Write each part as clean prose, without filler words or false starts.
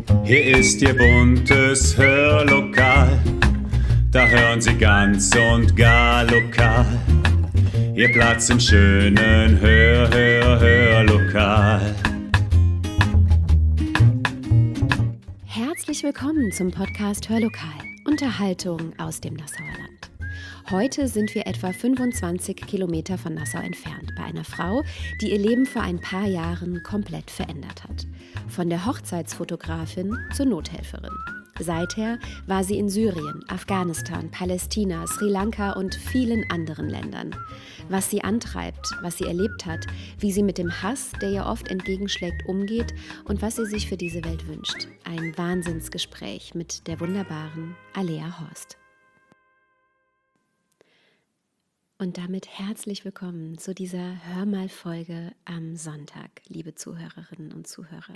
Hier ist Ihr buntes Hörlokal, da hören Sie ganz und gar lokal. Ihr Platz im schönen Hörlokal. Herzlich willkommen zum Podcast Hörlokal, Unterhaltung aus dem Nassauer Land. Heute sind wir etwa 25 Kilometer von Nassau entfernt, bei einer Frau, die ihr Leben vor ein paar Jahren komplett verändert hat. Von der Hochzeitsfotografin zur Nothelferin. Seither war sie in Syrien, Afghanistan, Palästina, Sri Lanka und vielen anderen Ländern. Was sie antreibt, was sie erlebt hat, wie sie mit dem Hass, der ihr oft entgegenschlägt, umgeht und was sie sich für diese Welt wünscht. Ein Wahnsinnsgespräch mit der wunderbaren Alea Horst. Und damit herzlich willkommen zu dieser Hörmal-Folge am Sonntag, liebe Zuhörerinnen und Zuhörer.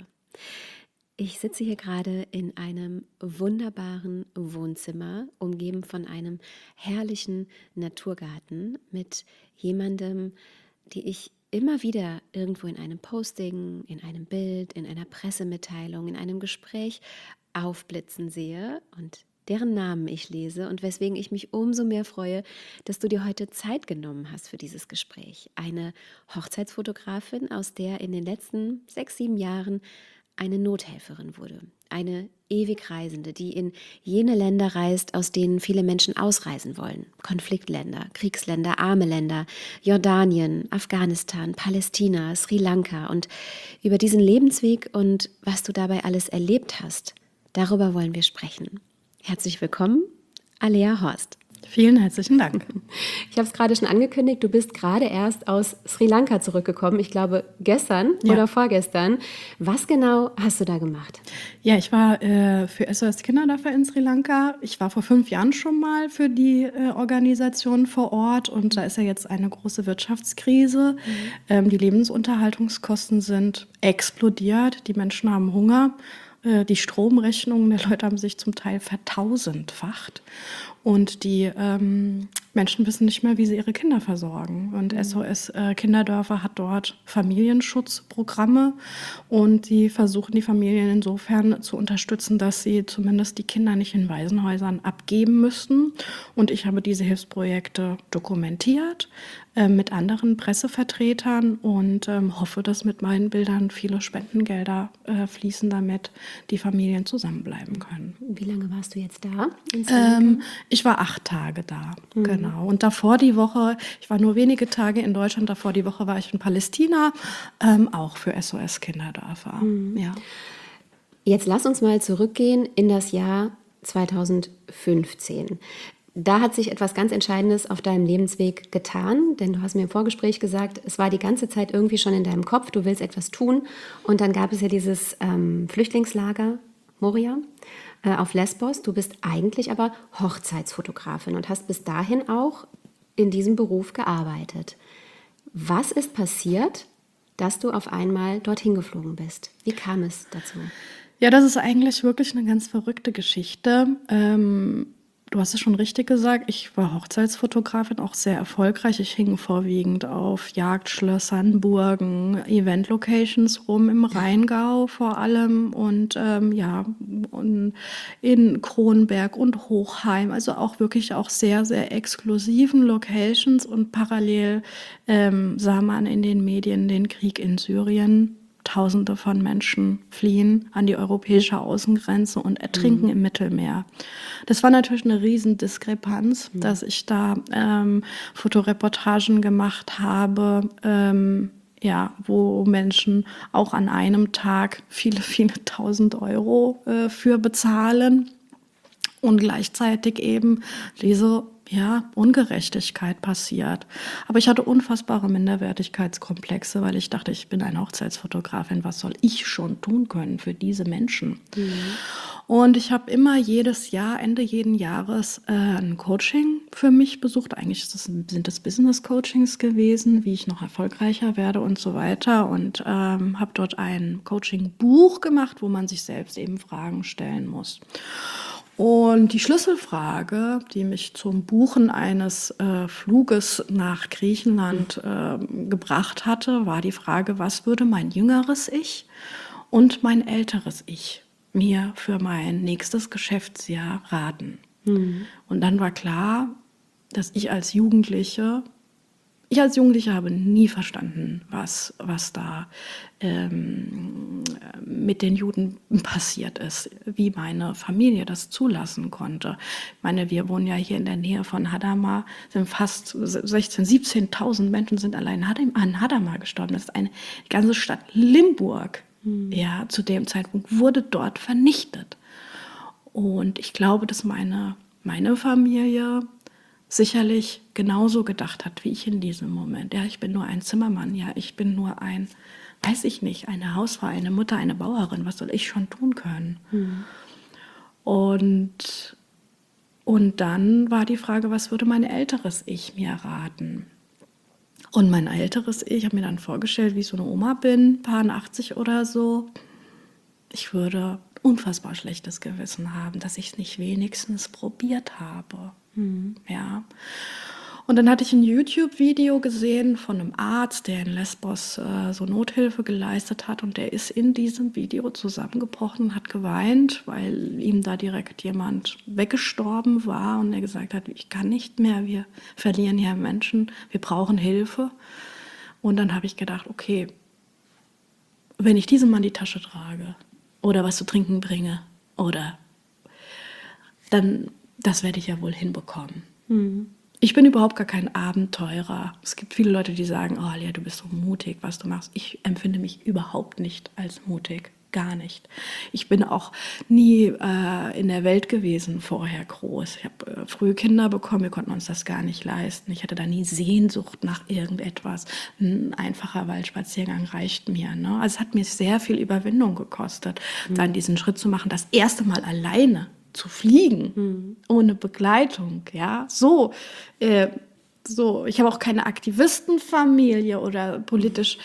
Ich sitze hier gerade in einem wunderbaren Wohnzimmer, umgeben von einem herrlichen Naturgarten mit jemandem, die ich immer wieder irgendwo in einem Posting, in einem Bild, in einer Pressemitteilung, in einem Gespräch aufblitzen sehe und deren Namen ich lese und weswegen ich mich umso mehr freue, dass du dir heute Zeit genommen hast für dieses Gespräch. Eine Hochzeitsfotografin, aus der in den letzten 6, 7 Jahren eine Nothelferin wurde. Eine Ewigreisende, die in jene Länder reist, aus denen viele Menschen ausreisen wollen. Konfliktländer, Kriegsländer, arme Länder, Jordanien, Afghanistan, Palästina, Sri Lanka. Und über diesen Lebensweg und was du dabei alles erlebt hast, darüber wollen wir sprechen. Herzlich willkommen, Alea Horst. Vielen herzlichen Dank. Ich habe es gerade schon angekündigt, du bist gerade erst aus Sri Lanka zurückgekommen. Ich glaube gestern oder vorgestern. Was genau hast du da gemacht? Ja, ich war für SOS Kinderdörfer in Sri Lanka. Ich war vor 5 Jahren schon mal für die Organisation vor Ort und da ist ja jetzt eine große Wirtschaftskrise. Die Lebensunterhaltungskosten sind explodiert. Die Menschen haben Hunger. Die Stromrechnungen der Leute haben sich zum Teil vertausendfacht und die Menschen wissen nicht mehr, wie sie ihre Kinder versorgen. Und SOS Kinderdörfer hat dort Familienschutzprogramme und die versuchen, die Familien insofern zu unterstützen, dass sie zumindest die Kinder nicht in Waisenhäusern abgeben müssen. Und ich habe diese Hilfsprojekte dokumentiert mit anderen Pressevertretern und hoffe, dass mit meinen Bildern viele Spendengelder fließen, damit die Familien zusammenbleiben können. Wie lange warst du jetzt da? Ich war 8 Tage da, genau. Und davor die Woche, ich war nur wenige Tage in Deutschland, davor die Woche war ich in Palästina, auch für SOS Kinderdörfer. Ja. Jetzt lass uns mal zurückgehen in das Jahr 2015. Da hat sich etwas ganz Entscheidendes auf deinem Lebensweg getan, denn du hast mir im Vorgespräch gesagt, es war die ganze Zeit irgendwie schon in deinem Kopf, du willst etwas tun. Und dann gab es ja dieses Flüchtlingslager Moria auf Lesbos. Du bist eigentlich aber Hochzeitsfotografin und hast bis dahin auch in diesem Beruf gearbeitet. Was ist passiert, dass du auf einmal dorthin geflogen bist? Wie kam es dazu? Ja, das ist eigentlich wirklich eine ganz verrückte Geschichte. Du hast es schon richtig gesagt, ich war Hochzeitsfotografin, auch sehr erfolgreich. Ich hing vorwiegend auf Jagdschlössern, Burgen, Event-Locations rum, im Rheingau vor allem und und in Kronberg und Hochheim. Also auch wirklich auch sehr, sehr exklusiven Locations und parallel sah man in den Medien den Krieg in Syrien. Tausende von Menschen fliehen an die europäische Außengrenze und ertrinken im Mittelmeer. Das war natürlich eine Riesendiskrepanz, dass ich da Fotoreportagen gemacht habe, wo Menschen auch an einem Tag viele, viele tausend Euro für bezahlen und gleichzeitig eben diese Ungerechtigkeit passiert. Aber ich hatte unfassbare Minderwertigkeitskomplexe, weil ich dachte, ich bin eine Hochzeitsfotografin, was soll ich schon tun können für diese Menschen? Und ich habe immer jedes Jahr, Ende jeden Jahres, ein Coaching für mich besucht. Eigentlich sind das Business-Coachings gewesen, wie ich noch erfolgreicher werde und so weiter. Und habe dort ein Coaching-Buch gemacht, wo man sich selbst eben Fragen stellen muss. Und die Schlüsselfrage, die mich zum Buchen eines Fluges nach Griechenland gebracht hatte, war die Frage, was würde mein jüngeres Ich und mein älteres Ich mir für mein nächstes Geschäftsjahr raten. Und dann war klar, dass ich als Jugendliche habe nie verstanden, was da mit den Juden passiert ist, wie meine Familie das zulassen konnte. Ich meine, wir wohnen ja hier in der Nähe von Hadamar, sind fast 16.000, 17.000 Menschen sind allein an Hadamar gestorben. Das ist die ganze Stadt Limburg, ja, zu dem Zeitpunkt wurde dort vernichtet. Und ich glaube, dass meine Familie sicherlich genauso gedacht hat, wie ich in diesem Moment. Ja, ich bin nur ein Zimmermann, ja, ich bin nur eine Hausfrau, eine Mutter, eine Bauerin, was soll ich schon tun können? Und dann war die Frage, was würde mein älteres Ich mir raten? Und mein älteres Ich, habe mir dann vorgestellt, wie ich so eine Oma bin, paar 80 oder so. Ich würde unfassbar schlechtes Gewissen haben, dass ich es nicht wenigstens probiert habe. Ja. Und dann hatte ich ein YouTube-Video gesehen von einem Arzt, der in Lesbos so Nothilfe geleistet hat. Und der ist in diesem Video zusammengebrochen und hat geweint, weil ihm da direkt jemand weggestorben war. Und er gesagt hat, ich kann nicht mehr, wir verlieren hier Menschen, wir brauchen Hilfe. Und dann habe ich gedacht, okay, wenn ich diesem Mann die Tasche trage oder was zu trinken bringe, dann das werde ich ja wohl hinbekommen. Ich bin überhaupt gar kein Abenteurer. Es gibt viele Leute, die sagen, oh Lea, du bist so mutig, was du machst. Ich empfinde mich überhaupt nicht als mutig. Gar nicht. Ich bin auch nie in der Welt gewesen vorher groß. Ich habe früh Kinder bekommen, wir konnten uns das gar nicht leisten. Ich hatte da nie Sehnsucht nach irgendetwas. Ein einfacher Waldspaziergang reicht mir. Ne? Also es hat mir sehr viel Überwindung gekostet, dann diesen Schritt zu machen, das erste Mal alleine zu fliegen, ohne Begleitung, ja, so. Ich habe auch keine Aktivistenfamilie oder politisch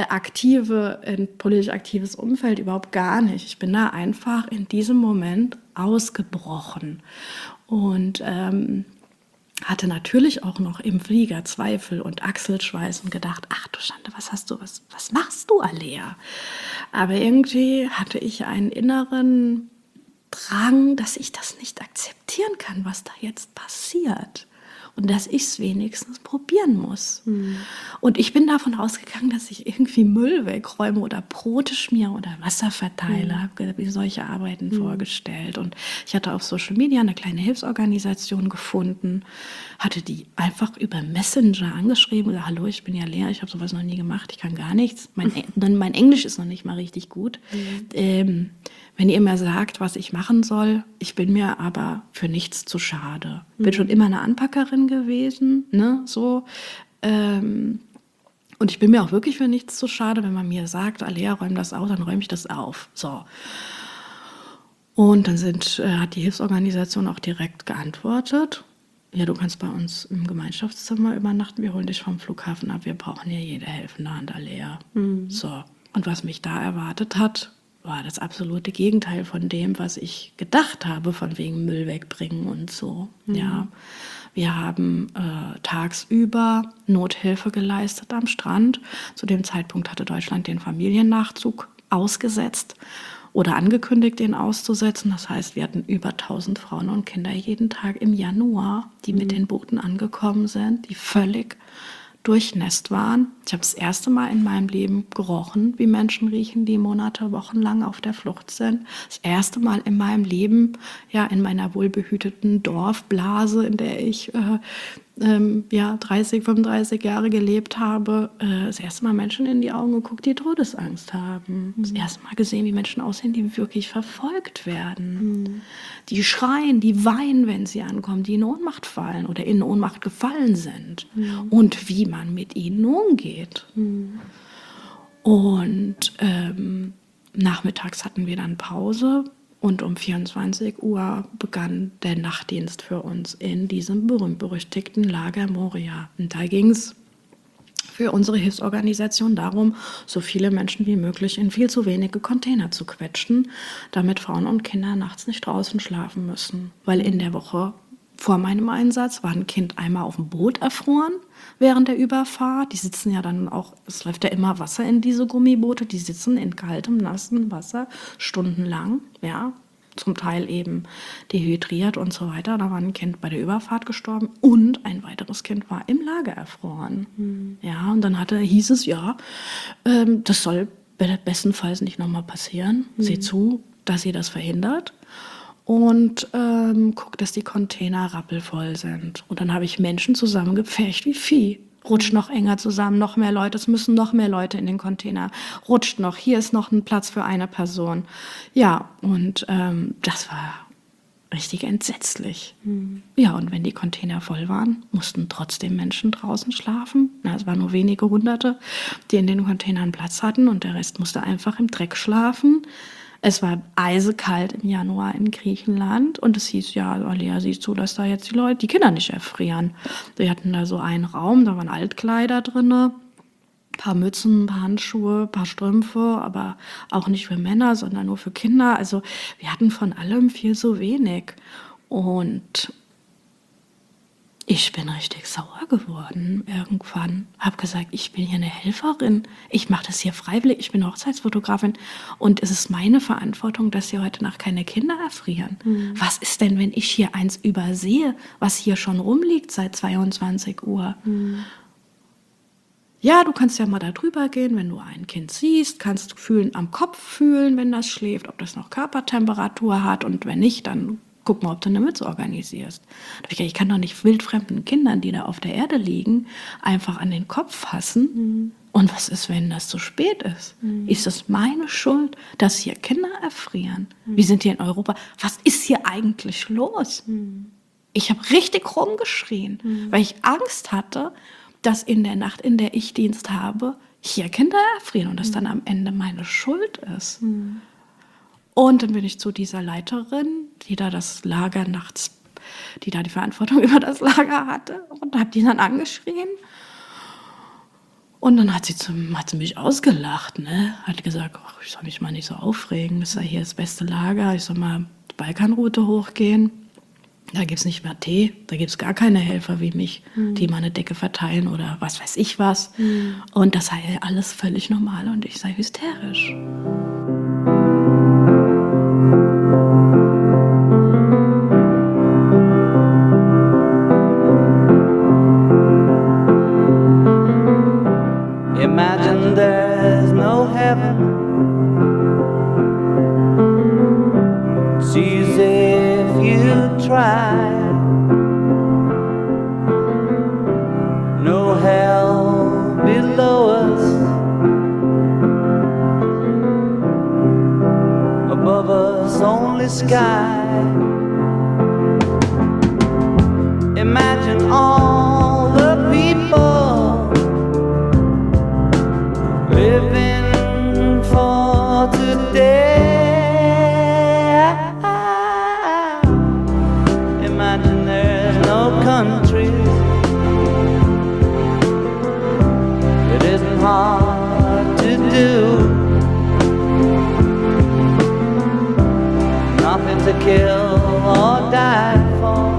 aktives Umfeld, überhaupt gar nicht. Ich bin da einfach in diesem Moment ausgebrochen und hatte natürlich auch noch im Flieger Zweifel und Achselschweiß und gedacht, ach du Schande, was machst du, Alea? Aber irgendwie hatte ich einen inneren Drang, dass ich das nicht akzeptieren kann, was da jetzt passiert. Und dass ich es wenigstens probieren muss. Und ich bin davon ausgegangen, dass ich irgendwie Müll wegräume oder Brote schmiere oder Wasser verteile. Habe mir solche Arbeiten vorgestellt. Und ich hatte auf Social Media eine kleine Hilfsorganisation gefunden, hatte die einfach über Messenger angeschrieben und gesagt, hallo, ich bin ja Lea, ich habe sowas noch nie gemacht, ich kann gar nichts. Mein Englisch ist noch nicht mal richtig gut. Wenn ihr mir sagt, was ich machen soll, ich bin mir aber für nichts zu schade. Bin schon immer eine Anpackerin gewesen, ne, so. Und ich bin mir auch wirklich für nichts zu schade, wenn man mir sagt, Alea, räum das auf, dann räume ich das auf. So. Und dann hat die Hilfsorganisation auch direkt geantwortet, ja, du kannst bei uns im Gemeinschaftszimmer übernachten, wir holen dich vom Flughafen ab, wir brauchen hier jede helfende Hand, Alea. So. Und was mich da erwartet hat, war das absolute Gegenteil von dem, was ich gedacht habe, von wegen Müll wegbringen und so. Ja, wir haben tagsüber Nothilfe geleistet am Strand. Zu dem Zeitpunkt hatte Deutschland den Familiennachzug ausgesetzt oder angekündigt, den auszusetzen. Das heißt, wir hatten über 1000 Frauen und Kinder jeden Tag im Januar, die mit den Booten angekommen sind, die völlig durchnässt waren. Ich habe das erste Mal in meinem Leben gerochen, wie Menschen riechen, die Monate, Wochenlang auf der Flucht sind. Das erste Mal in meinem Leben, ja, in meiner wohlbehüteten Dorfblase, in der ich 30, 35 Jahre gelebt habe, das erste Mal Menschen in die Augen geguckt, die Todesangst haben. Das erste Mal gesehen, wie Menschen aussehen, die wirklich verfolgt werden. Die schreien, die weinen, wenn sie ankommen, die in Ohnmacht fallen oder in Ohnmacht gefallen sind. Und wie man mit ihnen umgeht. Und nachmittags hatten wir dann Pause. Und um 24 Uhr begann der Nachtdienst für uns in diesem berühmt-berüchtigten Lager Moria. Und da ging es für unsere Hilfsorganisation darum, so viele Menschen wie möglich in viel zu wenige Container zu quetschen, damit Frauen und Kinder nachts nicht draußen schlafen müssen. Weil in der Woche vor meinem Einsatz war ein Kind einmal auf dem Boot erfroren während der Überfahrt. Die sitzen ja dann auch, es läuft ja immer Wasser in diese Gummiboote, die sitzen in kaltem, nassen Wasser stundenlang, ja, zum Teil eben dehydriert und so weiter. Da war ein Kind bei der Überfahrt gestorben und ein weiteres Kind war im Lager erfroren. Ja, und dann hieß es, ja, das soll bestenfalls nicht nochmal passieren. Seht zu, dass ihr das verhindert. Und guckt, dass die Container rappelvoll sind. Und dann habe ich Menschen zusammengepfercht wie Vieh. Rutscht noch enger zusammen, noch mehr Leute, es müssen noch mehr Leute in den Container. Rutscht noch, hier ist noch ein Platz für eine Person. Ja, und das war richtig entsetzlich. Ja, und wenn die Container voll waren, mussten trotzdem Menschen draußen schlafen. Na, es waren nur wenige Hunderte, die in den Containern Platz hatten und der Rest musste einfach im Dreck schlafen. Es war eisekalt im Januar in Griechenland und es hieß, ja, Alea, siehst du, dass da jetzt die Kinder nicht erfrieren. Wir hatten da so einen Raum, da waren Altkleider drin, ein paar Mützen, ein paar Handschuhe, ein paar Strümpfe, aber auch nicht für Männer, sondern nur für Kinder. Also wir hatten von allem viel zu wenig. Und ich bin richtig sauer geworden irgendwann. Habe gesagt, ich bin hier eine Helferin. Ich mache das hier freiwillig. Ich bin Hochzeitsfotografin. Und es ist meine Verantwortung, dass hier heute Nacht keine Kinder erfrieren. Was ist denn, wenn ich hier eins übersehe, was hier schon rumliegt seit 22 Uhr? Ja, du kannst ja mal da drüber gehen, wenn du ein Kind siehst, kannst du am Kopf fühlen, wenn das schläft, ob das noch Körpertemperatur hat. Und wenn nicht, dann guck mal, ob du eine Mütze organisierst. Ich kann doch nicht wildfremden Kindern, die da auf der Erde liegen, einfach an den Kopf fassen. Und was ist, wenn das zu spät ist? Ist es meine Schuld, dass hier Kinder erfrieren? Wir sind hier in Europa. Was ist hier eigentlich los? Ich habe richtig rumgeschrien, weil ich Angst hatte, dass in der Nacht, in der ich Dienst habe, hier Kinder erfrieren und das dann am Ende meine Schuld ist. Und dann bin ich zu dieser Leiterin, die da das Lager nachts, die da die Verantwortung über das Lager hatte, und habe die dann angeschrien. Und dann hat sie mich ausgelacht, ne? Hat gesagt, ach, ich soll mich mal nicht so aufregen, das sei hier das beste Lager, ich soll mal die Balkanroute hochgehen. Da gibt es nicht mehr Tee, da gibt es gar keine Helfer wie mich, die mal eine Decke verteilen oder was weiß ich was. Und das sei alles völlig normal und ich sei hysterisch. Imagine there's no heaven. It's easy if you try. No hell below us. Above us only sky. Imagine all the people living for today. Imagine there's no countries. It isn't hard to do. Nothing to kill or die for.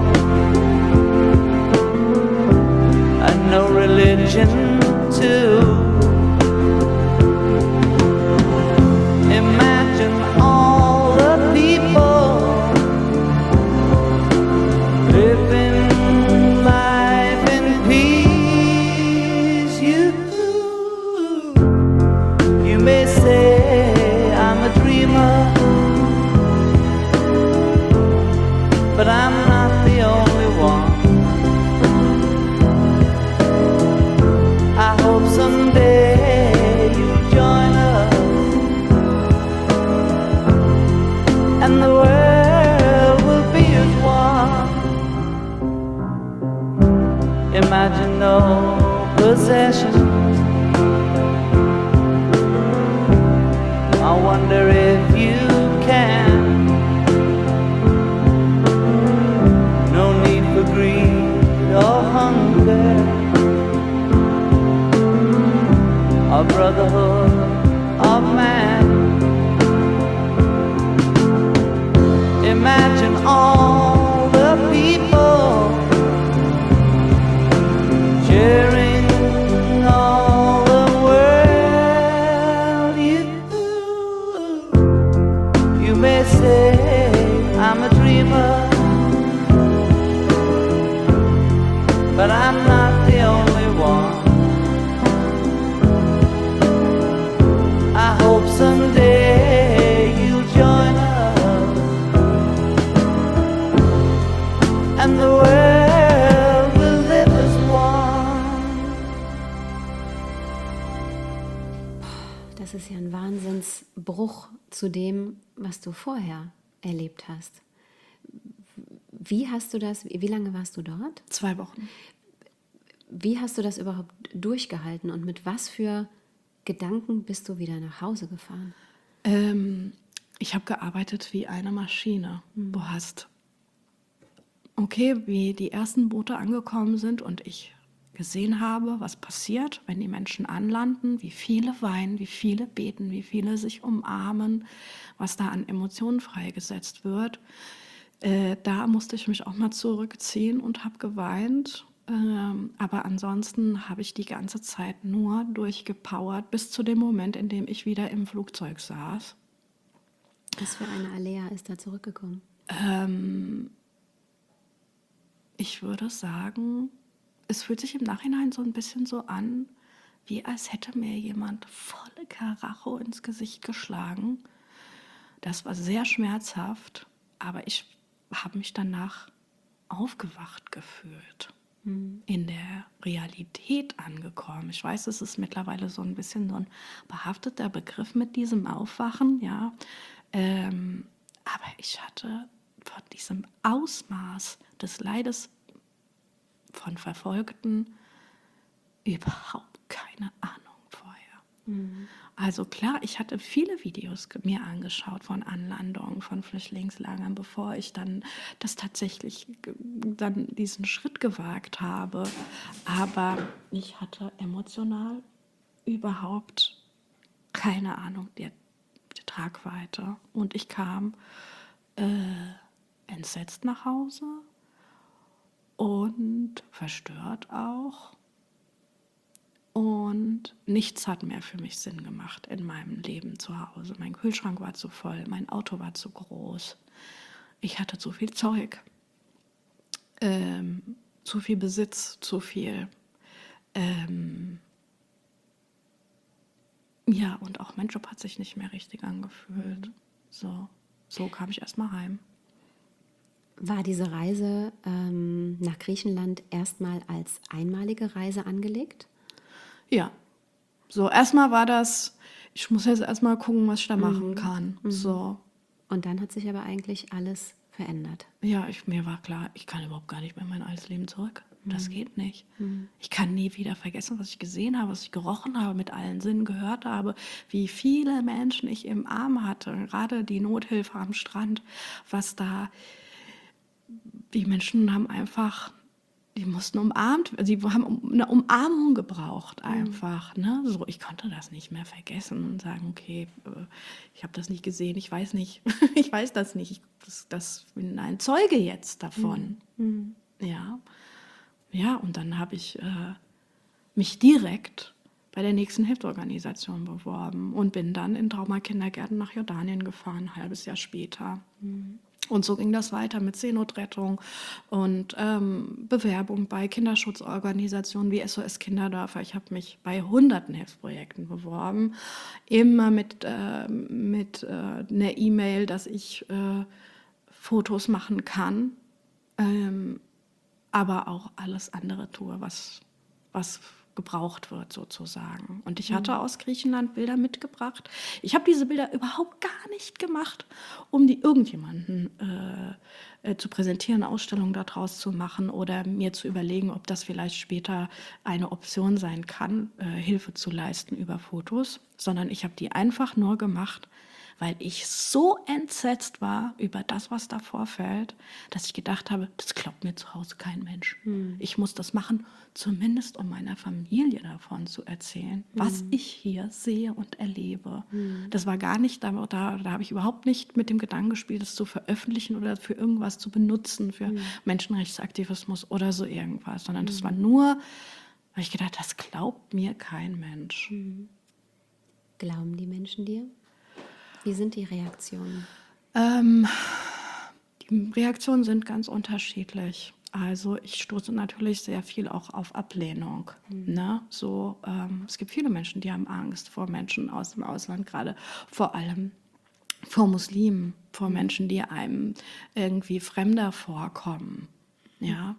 And no religion too. Imagine all the people living life in peace. You may say I'm a dreamer, but I'm not the only one. I hope someday you join us and the world will be as one. Imagine no possessions. I wonder if you can. No need for greed or hunger, or brotherhood of man. Imagine all the people may say I'm a dreamer, but I'm not the only one. I hope someday you'll join us, and the world will live as one. Das ist ja ein Wahnsinnsbruch zu dem, was du vorher erlebt hast. Wie hast du das, wie lange warst du dort? 2 Wochen. Wie hast du das überhaupt durchgehalten und mit was für Gedanken bist du wieder nach Hause gefahren? Ich habe gearbeitet wie eine Maschine. Du hast, okay, wie die ersten Boote angekommen sind und ich gesehen habe, was passiert, wenn die Menschen anlanden, wie viele weinen, wie viele beten, wie viele sich umarmen, was da an Emotionen freigesetzt wird. Da musste ich mich auch mal zurückziehen und habe geweint. Aber ansonsten habe ich die ganze Zeit nur durchgepowert bis zu dem Moment, in dem ich wieder im Flugzeug saß. Was für eine Alea ist da zurückgekommen? Ich würde sagen, es fühlt sich im Nachhinein so ein bisschen so an, wie als hätte mir jemand volle Karacho ins Gesicht geschlagen. Das war sehr schmerzhaft, aber ich habe mich danach aufgewacht gefühlt, in der Realität angekommen. Ich weiß, es ist mittlerweile so ein bisschen so ein behafteter Begriff mit diesem Aufwachen, ja. Aber ich hatte von diesem Ausmaß des Leides von Verfolgten überhaupt keine Ahnung vorher. Also klar, ich hatte viele Videos mir angeschaut von Anlandungen, von Flüchtlingslagern, bevor ich dann das tatsächlich dann diesen Schritt gewagt habe. Aber ich hatte emotional überhaupt keine Ahnung der Tragweite. Und ich kam entsetzt nach Hause und verstört auch. Und nichts hat mehr für mich Sinn gemacht in meinem Leben zu Hause. Mein Kühlschrank war zu voll, mein Auto war zu groß. Ich hatte zu viel Zeug, zu viel Besitz, zu viel. Ja, und auch mein Job hat sich nicht mehr richtig angefühlt. So kam ich erstmal heim. War diese Reise nach Griechenland erstmal als einmalige Reise angelegt? Ja, so erstmal war das, ich muss jetzt erstmal gucken, was ich da machen kann. So, Und dann hat sich aber eigentlich alles verändert. ja, mir war klar, ich kann überhaupt gar nicht mehr in mein altes Leben zurück. Das geht nicht. Ich kann nie wieder vergessen, was ich gesehen habe, was ich gerochen habe, mit allen Sinnen gehört habe, wie viele Menschen ich im Arm hatte, gerade die Nothilfe am Strand, was da, die Menschen haben einfach, die mussten umarmt, sie haben eine Umarmung gebraucht einfach. Ne? So, ich konnte das nicht mehr vergessen und sagen, okay, ich habe das nicht gesehen, ich weiß nicht, ich weiß das nicht, das bin ein Zeuge jetzt davon. Ja, und dann habe ich mich direkt bei der nächsten Hilfsorganisation beworben und bin dann in Traumakindergärten nach Jordanien gefahren, ein halbes Jahr später. Und so ging das weiter mit Seenotrettung und Bewerbung bei Kinderschutzorganisationen wie SOS Kinderdörfer. Ich habe mich bei hunderten Hilfsprojekten beworben, immer mit einer E-Mail, dass ich Fotos machen kann, aber auch alles andere tue, was gebraucht wird sozusagen. Und ich hatte aus Griechenland Bilder mitgebracht. Ich habe diese Bilder überhaupt gar nicht gemacht, um die irgendjemanden zu präsentieren, eine Ausstellung daraus zu machen oder mir zu überlegen, ob das vielleicht später eine Option sein kann, Hilfe zu leisten über Fotos, sondern ich habe die einfach nur gemacht, weil ich so entsetzt war über das, was da vorfällt, dass ich gedacht habe, das glaubt mir zu Hause kein Mensch. Ich muss das machen, zumindest um meiner Familie davon zu erzählen, was ich hier sehe und erlebe. Das war gar nicht, da habe ich überhaupt nicht mit dem Gedanken gespielt, es zu veröffentlichen oder für irgendwas zu benutzen, für Menschenrechtsaktivismus oder so irgendwas, sondern das war nur, weil ich gedacht, das glaubt mir kein Mensch. Glauben die Menschen dir? Wie sind die Reaktionen? Ähm, Die Reaktionen sind ganz unterschiedlich. Also ich stoße natürlich sehr viel auch auf Ablehnung. Ne? So, es gibt viele Menschen, die haben Angst vor Menschen aus dem Ausland, gerade vor allem vor Muslimen, vor Menschen, die einem irgendwie fremder vorkommen. Ja.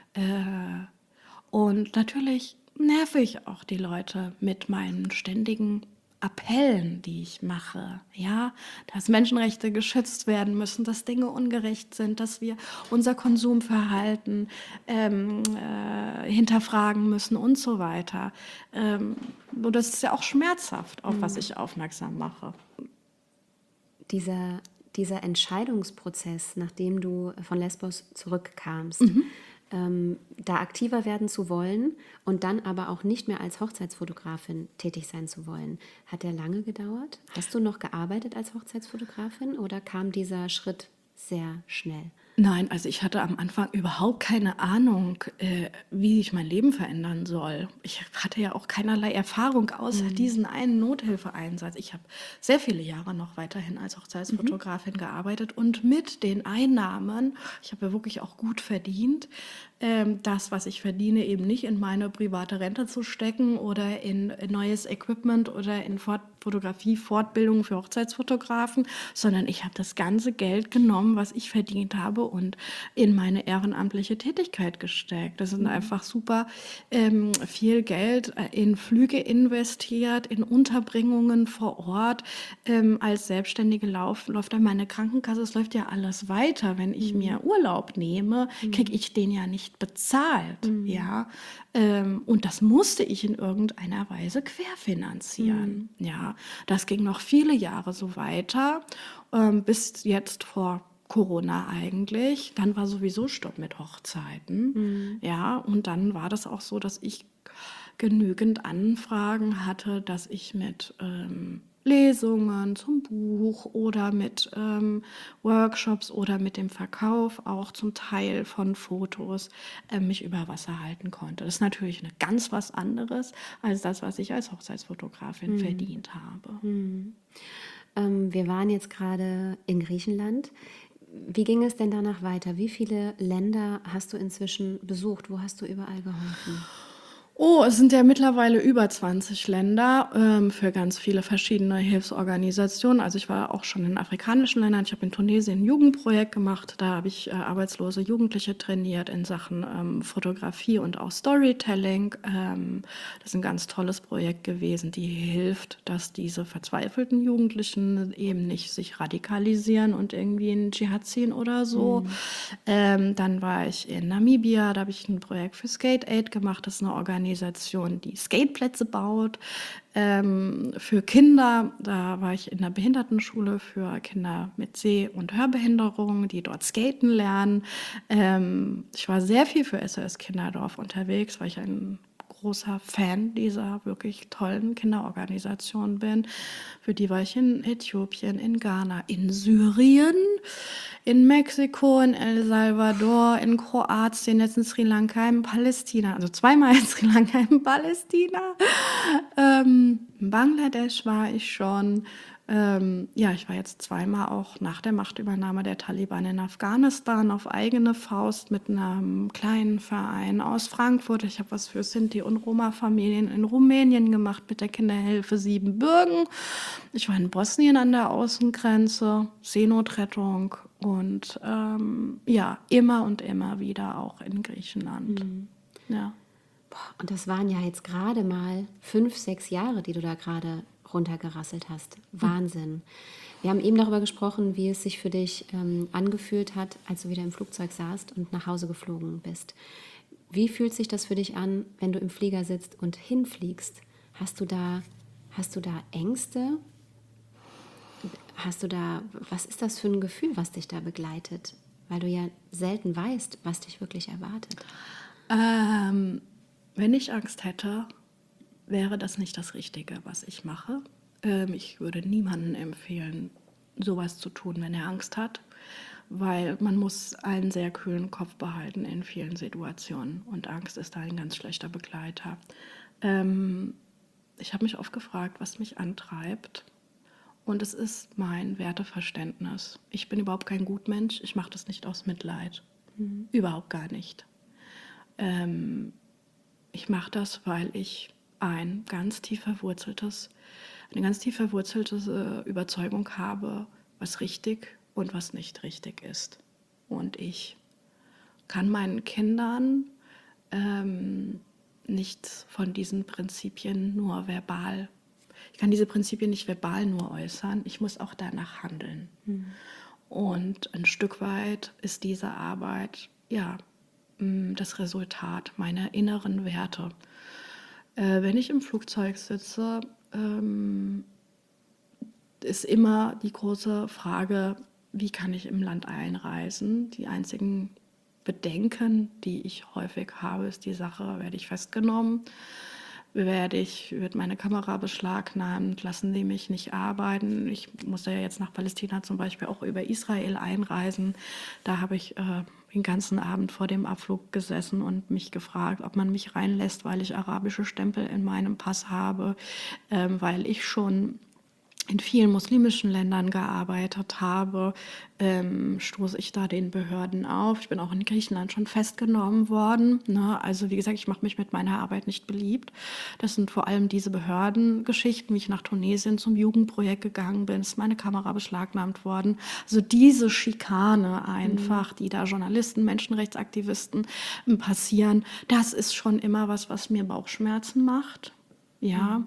Und natürlich nerve ich auch die Leute mit meinen ständigen Appellen, die ich mache, ja, dass Menschenrechte geschützt werden müssen, dass Dinge ungerecht sind, dass wir unser Konsumverhalten hinterfragen müssen und so weiter. Und das ist ja auch schmerzhaft, auf was ich aufmerksam mache. Dieser Entscheidungsprozess, nachdem du von Lesbos zurückkamst, da aktiver werden zu wollen und dann aber auch nicht mehr als Hochzeitsfotografin tätig sein zu wollen, hat der lange gedauert? Hast du noch gearbeitet als Hochzeitsfotografin oder kam dieser Schritt sehr schnell? Nein, also ich hatte am Anfang überhaupt keine Ahnung, wie ich mein Leben verändern soll. Ich hatte ja auch keinerlei Erfahrung außer diesen einen Nothilfeeinsatz. Ich habe sehr viele Jahre noch weiterhin als Hochzeitsfotografin gearbeitet und mit den Einnahmen, ich habe ja wirklich auch gut verdient, das, was ich verdiene, eben nicht in meine private Rente zu stecken oder in neues Equipment oder in Fotografie, Fortbildung für Hochzeitsfotografen, sondern ich habe das ganze Geld genommen, was ich verdient habe und in meine ehrenamtliche Tätigkeit gesteckt. Das sind einfach super viel Geld in Flüge investiert, in Unterbringungen vor Ort. Als Selbstständige läuft dann meine Krankenkasse, es läuft ja alles weiter. Wenn ich mir Urlaub nehme, kriege ich den ja nicht bezahlt. Ja? Und das musste ich in irgendeiner Weise querfinanzieren. Ja? Das ging noch viele Jahre so weiter, bis jetzt vor Corona eigentlich. Dann war sowieso Stopp mit Hochzeiten. Ja, und dann war das auch so, dass ich genügend Anfragen hatte, dass ich mit Lesungen zum Buch oder mit Workshops oder mit dem Verkauf auch zum Teil von Fotos mich über Wasser halten konnte. Das ist natürlich ganz was anderes als das, was ich als Hochzeitsfotografin verdient habe. Wir waren jetzt gerade in Griechenland. Wie ging es denn danach weiter? Wie viele Länder hast du inzwischen besucht? Wo hast du überall geholfen? Oh, es sind ja mittlerweile über 20 Länder für ganz viele verschiedene Hilfsorganisationen. Also ich war auch schon in afrikanischen Ländern. Ich habe in Tunesien ein Jugendprojekt gemacht. Da habe ich arbeitslose Jugendliche trainiert in Sachen Fotografie und auch Storytelling. Das ist ein ganz tolles Projekt gewesen, die hilft, dass diese verzweifelten Jugendlichen eben nicht sich radikalisieren und irgendwie in Dschihad ziehen oder so. Dann war ich in Namibia, da habe ich ein Projekt für Skate Aid gemacht. Das ist eine Organisation, die Skateplätze baut für Kinder. Da war ich in der Behindertenschule für Kinder mit Seh- und Hörbehinderung, die dort skaten lernen. Ich war sehr viel für SOS Kinderdorf unterwegs, weil ich ein großer Fan dieser wirklich tollen Kinderorganisation bin. Für die war ich in Äthiopien, in Ghana, in Syrien, in Mexiko, in El Salvador, in Kroatien, jetzt in Sri Lanka, in Palästina, also zweimal in Sri Lanka, in Palästina. In Bangladesch war ich schon. Ja, ich war jetzt zweimal auch nach der Machtübernahme der Taliban in Afghanistan auf eigene Faust mit einem kleinen Verein aus Frankfurt. Ich habe was für Sinti- und Roma-Familien in Rumänien gemacht mit der Kinderhilfe Siebenbürgen. Ich war in Bosnien an der Außengrenze, Seenotrettung und ja, immer und immer wieder auch in Griechenland. Ja. Und das waren ja jetzt gerade mal 5, 6 Jahre, die du da gerade runtergerasselt hast. Wahnsinn. Wir haben eben darüber gesprochen, wie es sich für dich angefühlt hat, als du wieder im Flugzeug saßt und nach Hause geflogen bist. Wie fühlt sich das für dich an, wenn du im Flieger sitzt und hinfliegst? Hast du da Ängste? Was ist das für ein Gefühl, was dich da begleitet? Weil du ja selten weißt, was dich wirklich erwartet. Wenn ich Angst hätte, wäre das nicht das Richtige, was ich mache. Ich würde niemandem empfehlen, sowas zu tun, wenn er Angst hat, weil man muss einen sehr kühlen Kopf behalten in vielen Situationen und Angst ist da ein ganz schlechter Begleiter. Ich habe mich oft gefragt, was mich antreibt Und es ist mein Werteverständnis. Ich bin überhaupt kein Gutmensch. Ich mache das nicht aus Mitleid. Überhaupt gar nicht. Ich mache das, weil ich eine ganz tief verwurzelte Überzeugung habe, was richtig und was nicht richtig ist. Und ich kann meinen Kindern nichts von diesen Prinzipien nur verbal. Ich kann diese Prinzipien nicht verbal nur äußern, ich muss auch danach handeln. Und ein Stück weit ist diese Arbeit das Resultat meiner inneren Werte. Wenn ich im Flugzeug sitze, ist immer die große Frage, wie kann ich im Land einreisen? Die einzigen Bedenken, die ich häufig habe, ist die Sache, werde ich festgenommen? Wird meine Kamera beschlagnahmt, lassen die mich nicht arbeiten. Ich musste ja jetzt nach Palästina zum Beispiel auch über Israel einreisen. Da habe ich den ganzen Abend vor dem Abflug gesessen und mich gefragt, ob man mich reinlässt, weil ich arabische Stempel in meinem Pass habe, weil ich schon in vielen muslimischen Ländern gearbeitet habe, stoße ich da den Behörden auf. Ich bin auch in Griechenland schon festgenommen worden. Ne? Also wie gesagt, ich mache mich mit meiner Arbeit nicht beliebt. Das sind vor allem diese Behördengeschichten, wie ich nach Tunesien zum Jugendprojekt gegangen bin, ist meine Kamera beschlagnahmt worden. Also diese Schikane einfach, die da Journalisten, Menschenrechtsaktivisten passieren, das ist schon immer was mir Bauchschmerzen macht. Ja.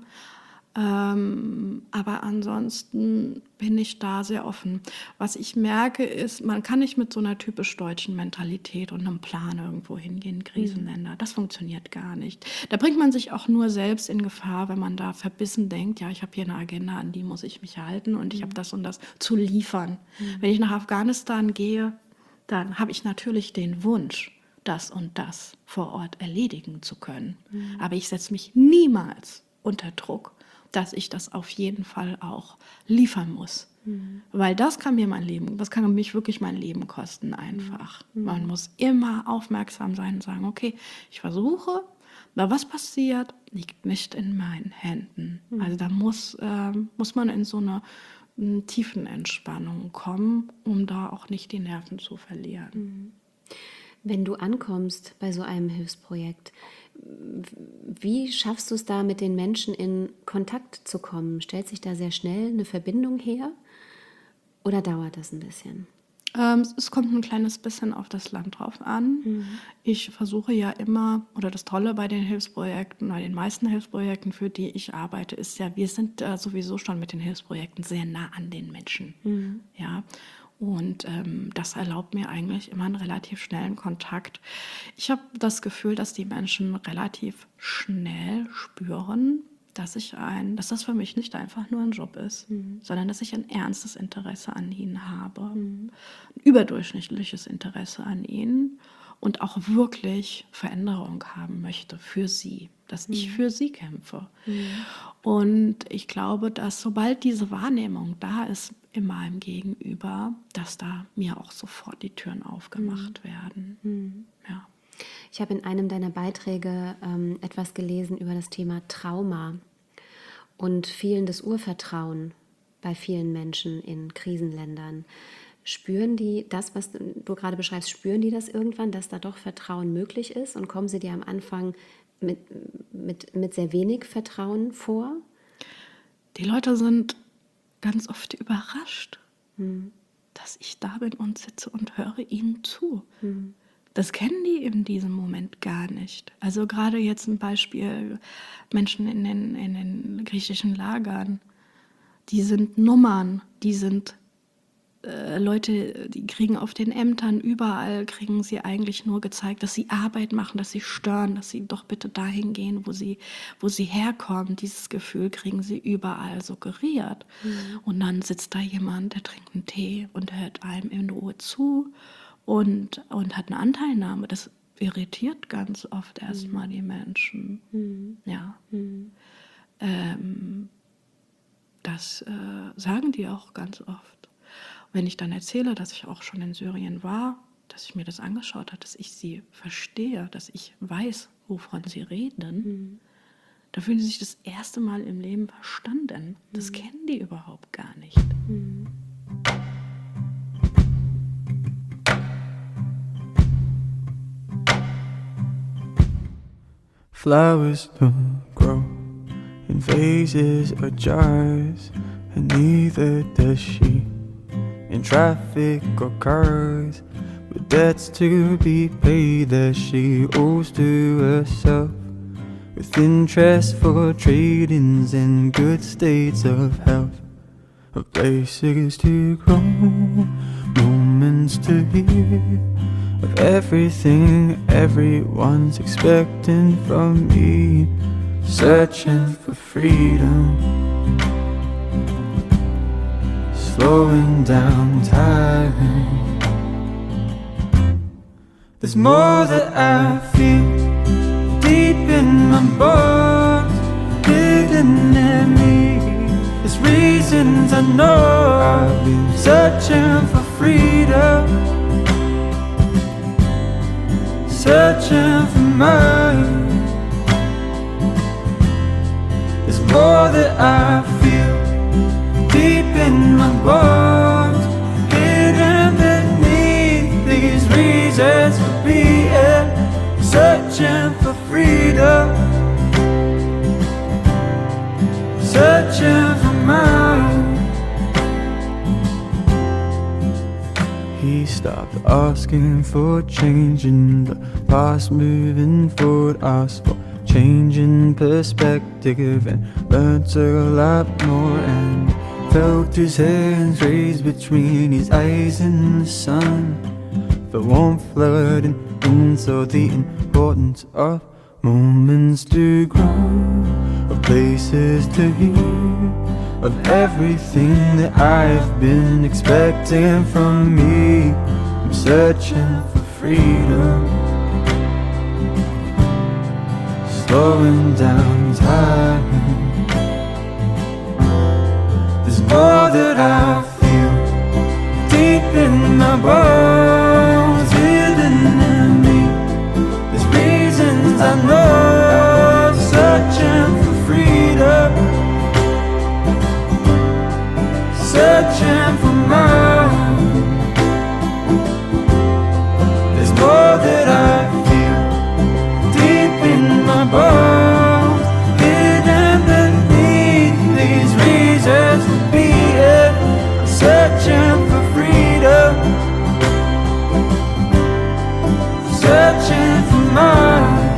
Aber ansonsten bin ich da sehr offen. Was ich merke ist, man kann nicht mit so einer typisch deutschen Mentalität und einem Plan irgendwo hingehen, Krisenländer. Das funktioniert gar nicht. Da bringt man sich auch nur selbst in Gefahr, wenn man da verbissen denkt, ja, ich habe hier eine Agenda, an die muss ich mich halten und ich habe das und das zu liefern. Wenn ich nach Afghanistan gehe, dann habe ich natürlich den Wunsch, das und das vor Ort erledigen zu können. Aber ich setze mich niemals unter Druck, dass ich das auf jeden Fall auch liefern muss. Weil das kann mich wirklich mein Leben kosten einfach. Man muss immer aufmerksam sein und sagen, okay, ich versuche, aber was passiert, liegt nicht in meinen Händen. Also da muss man in so eine tiefen Entspannung kommen, um da auch nicht die Nerven zu verlieren. Wenn du ankommst bei so einem Hilfsprojekt, wie schaffst du es da, mit den Menschen in Kontakt zu kommen? Stellt sich da sehr schnell eine Verbindung her oder dauert das ein bisschen? Es kommt ein kleines bisschen auf das Land drauf an. Ich versuche ja immer, oder das Tolle bei den Hilfsprojekten, bei den meisten Hilfsprojekten, für die ich arbeite, ist ja, wir sind sowieso schon mit den Hilfsprojekten sehr nah an den Menschen. Ja. Und das erlaubt mir eigentlich immer einen relativ schnellen Kontakt. Ich habe das Gefühl, dass die Menschen relativ schnell spüren, dass das für mich nicht einfach nur ein Job ist, sondern dass ich ein ernstes Interesse an ihnen habe, ein überdurchschnittliches Interesse an ihnen und auch wirklich Veränderung haben möchte für sie, dass ich für sie kämpfe. Und ich glaube, dass sobald diese Wahrnehmung da ist in meinem Gegenüber, dass da mir auch sofort die Türen aufgemacht werden. Ja. Ich habe in einem deiner Beiträge etwas gelesen über das Thema Trauma und fehlendes Urvertrauen bei vielen Menschen in Krisenländern. Spüren die das, was du gerade beschreibst, spüren die das irgendwann, dass da doch Vertrauen möglich ist und kommen sie dir am Anfang mit sehr wenig Vertrauen vor? Die Leute sind ganz oft überrascht, dass ich da bin und sitze und höre ihnen zu. Das kennen die in diesem Moment gar nicht. Also gerade jetzt ein Beispiel, Menschen in den griechischen Lagern, die sind Nummern, die sind Leute, die kriegen auf den Ämtern, überall kriegen sie eigentlich nur gezeigt, dass sie Arbeit machen, dass sie stören, dass sie doch bitte dahin gehen, wo sie herkommen. Dieses Gefühl kriegen sie überall suggeriert. Und dann sitzt da jemand, der trinkt einen Tee und hört einem in Ruhe zu und hat eine Anteilnahme. Das irritiert ganz oft erstmal die Menschen. Ja. Das sagen die auch ganz oft. Wenn ich dann erzähle, dass ich auch schon in Syrien war, dass ich mir das angeschaut habe, dass ich sie verstehe, dass ich weiß, wovon sie reden, Da fühlen sie sich das erste Mal im Leben verstanden. Das kennen die überhaupt gar nicht. Flowers don't grow in vases or jars, and neither does she in traffic or cars, with debts to be paid that she owes to herself, with interest for trade-ins and good states of health, of places to grow, moments to hear, of everything everyone's expecting from me, searching for freedom, slowing down time. There's more that I feel deep in my bones, hidden in me. There's reasons I know I've been searching for freedom, searching for mine. There's more that I feel deep in my bones, hidden beneath these reasons for being, searching for freedom, searching for mine. He stopped asking for change in the past, moving forward, asked for changing perspective, and learned a lot more, and felt his hands raised between his eyes in the sun. The warmth flooding in, saw the importance of moments to grow, of places to hear, of everything that I've been expecting from me. I'm searching for freedom, slowing down time. There's more that I feel deep in my bones, hidden in me. There's reasons I know, searching for freedom, searching for mine. There's more that I feel deep in my bones, hidden beneath these reasons for being. I'm searching for freedom, searching for mine,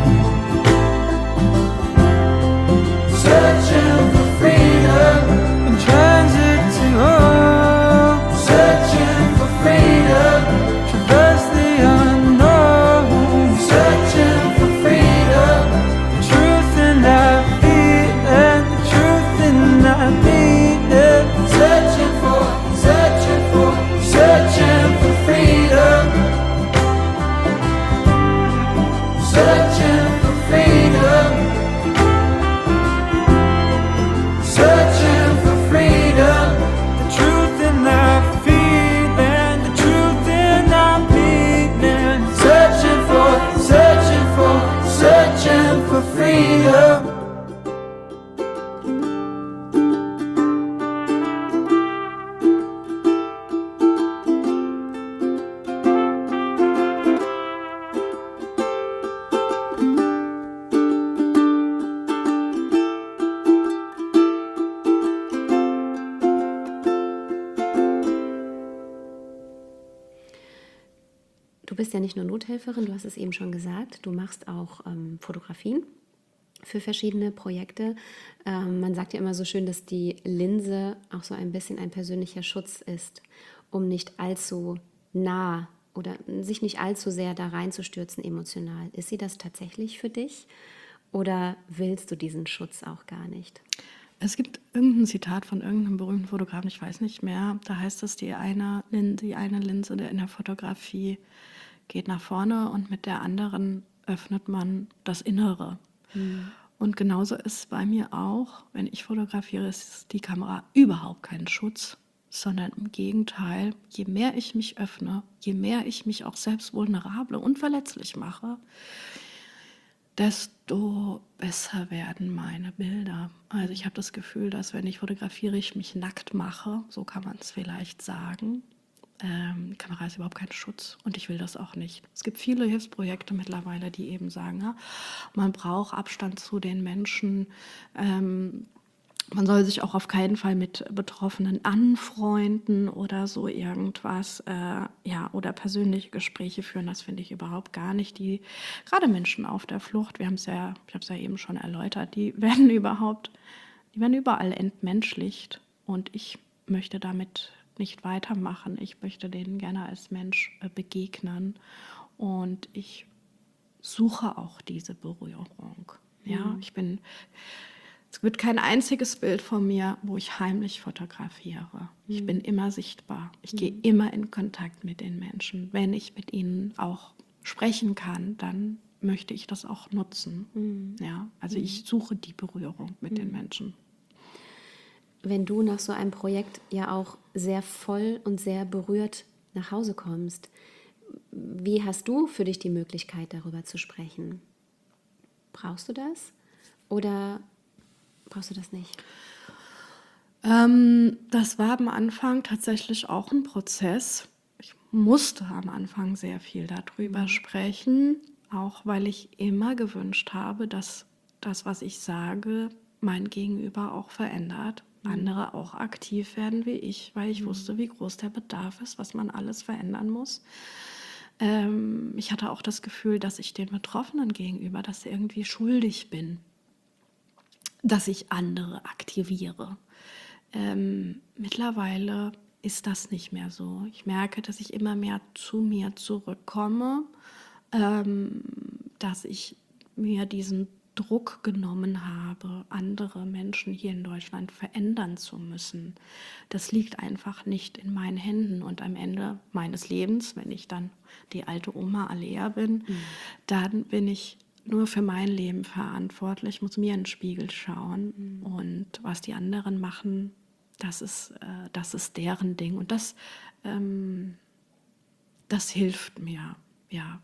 searching for freedom, in transit to home, searching for freedom, traverse the unknown, searching for freedom, the truth in our feet and the truth in our being, searching for freedom, searching for freedom, searching for freedom, the truth in our feet and the truth in our being, searching for freedom. Du bist ja nicht nur Nothelferin, du hast es eben schon gesagt, du machst auch Fotografien für verschiedene Projekte. Man sagt ja immer so schön, dass die Linse auch so ein bisschen ein persönlicher Schutz ist, um nicht allzu nah oder sich nicht allzu sehr da reinzustürzen emotional. Ist sie das tatsächlich für dich oder willst du diesen Schutz auch gar nicht? Es gibt irgendein Zitat von irgendeinem berühmten Fotografen, ich weiß nicht mehr, da heißt es, die eine Linse in der Fotografie geht nach vorne und mit der anderen öffnet man das Innere. Und genauso ist es bei mir auch, wenn ich fotografiere, ist die Kamera überhaupt kein Schutz, sondern im Gegenteil, je mehr ich mich öffne, je mehr ich mich auch selbst vulnerable und verletzlich mache, desto besser werden meine Bilder. Also ich habe das Gefühl, dass wenn ich fotografiere, ich mich nackt mache, so kann man es vielleicht sagen. Die Kamera ist überhaupt kein Schutz und ich will das auch nicht. Es gibt viele Hilfsprojekte mittlerweile, die eben sagen, ja, man braucht Abstand zu den Menschen. Man soll sich auch auf keinen Fall mit Betroffenen anfreunden oder so irgendwas, oder persönliche Gespräche führen. Das finde ich überhaupt gar nicht. Gerade Menschen auf der Flucht, ich habe es ja eben schon erläutert, die werden überall entmenschlicht und ich möchte damit nicht weitermachen. Ich möchte denen gerne als Mensch begegnen und ich suche auch diese Berührung. Ja, es wird kein einziges Bild von mir, wo ich heimlich fotografiere. Ich bin immer sichtbar. Ich gehe immer in Kontakt mit den Menschen. Wenn ich mit ihnen auch sprechen kann, dann möchte ich das auch nutzen. Ja, also ich suche die Berührung mit den Menschen. Wenn du nach so einem Projekt ja auch sehr voll und sehr berührt nach Hause kommst, wie hast du für dich die Möglichkeit, darüber zu sprechen? Brauchst du das oder brauchst du das nicht? Das war am Anfang tatsächlich auch ein Prozess. Ich musste am Anfang sehr viel darüber sprechen, auch weil ich immer gewünscht habe, dass das, was ich sage, mein Gegenüber auch verändert. Andere auch aktiv werden wie ich, weil ich wusste, wie groß der Bedarf ist, was man alles verändern muss. Ich hatte auch das Gefühl, dass ich den Betroffenen gegenüber das irgendwie schuldig bin, dass ich andere aktiviere. Mittlerweile ist das nicht mehr so. Ich merke, dass ich immer mehr zu mir zurückkomme, dass ich mir diesen Druck genommen habe, andere Menschen hier in Deutschland verändern zu müssen. Das liegt einfach nicht in meinen Händen. Und am Ende meines Lebens, wenn ich dann die alte Oma Alea bin, dann bin ich nur für mein Leben verantwortlich, muss mir in den Spiegel schauen. Und was die anderen machen, das ist deren Ding. Und das hilft mir, ja.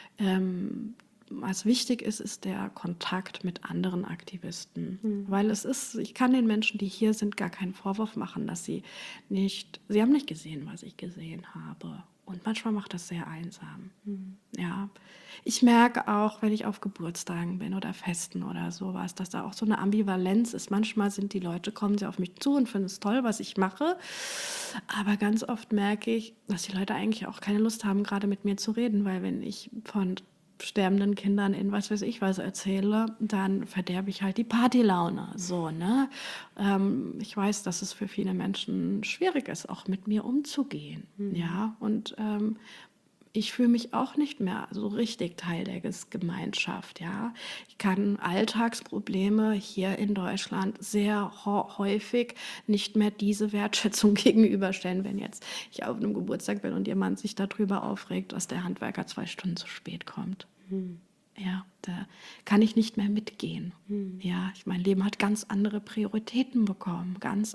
Was wichtig ist der Kontakt mit anderen Aktivisten. Weil ich kann den Menschen, die hier sind, gar keinen Vorwurf machen, dass sie haben nicht gesehen, was ich gesehen habe. Und manchmal macht das sehr einsam. Ja. Ich merke auch, wenn ich auf Geburtstagen bin oder Festen oder sowas, dass da auch so eine Ambivalenz ist. Manchmal kommen sie auf mich zu und finden es toll, was ich mache. Aber ganz oft merke ich, dass die Leute eigentlich auch keine Lust haben, gerade mit mir zu reden, weil wenn ich von sterbenden Kindern in was weiß ich was erzähle, dann verderbe ich halt die Partylaune. So, ne? Ich weiß, dass es für viele Menschen schwierig ist, auch mit mir umzugehen. Ja, und ich fühle mich auch nicht mehr so richtig Teil der Gemeinschaft. Ja, ich kann Alltagsprobleme hier in Deutschland sehr häufig nicht mehr diese Wertschätzung gegenüberstellen, wenn jetzt ich auf einem Geburtstag bin und jemand sich darüber aufregt, dass der Handwerker 2 Stunden zu spät kommt. Ja, da kann ich nicht mehr mitgehen. Ja, mein Leben hat ganz andere Prioritäten bekommen,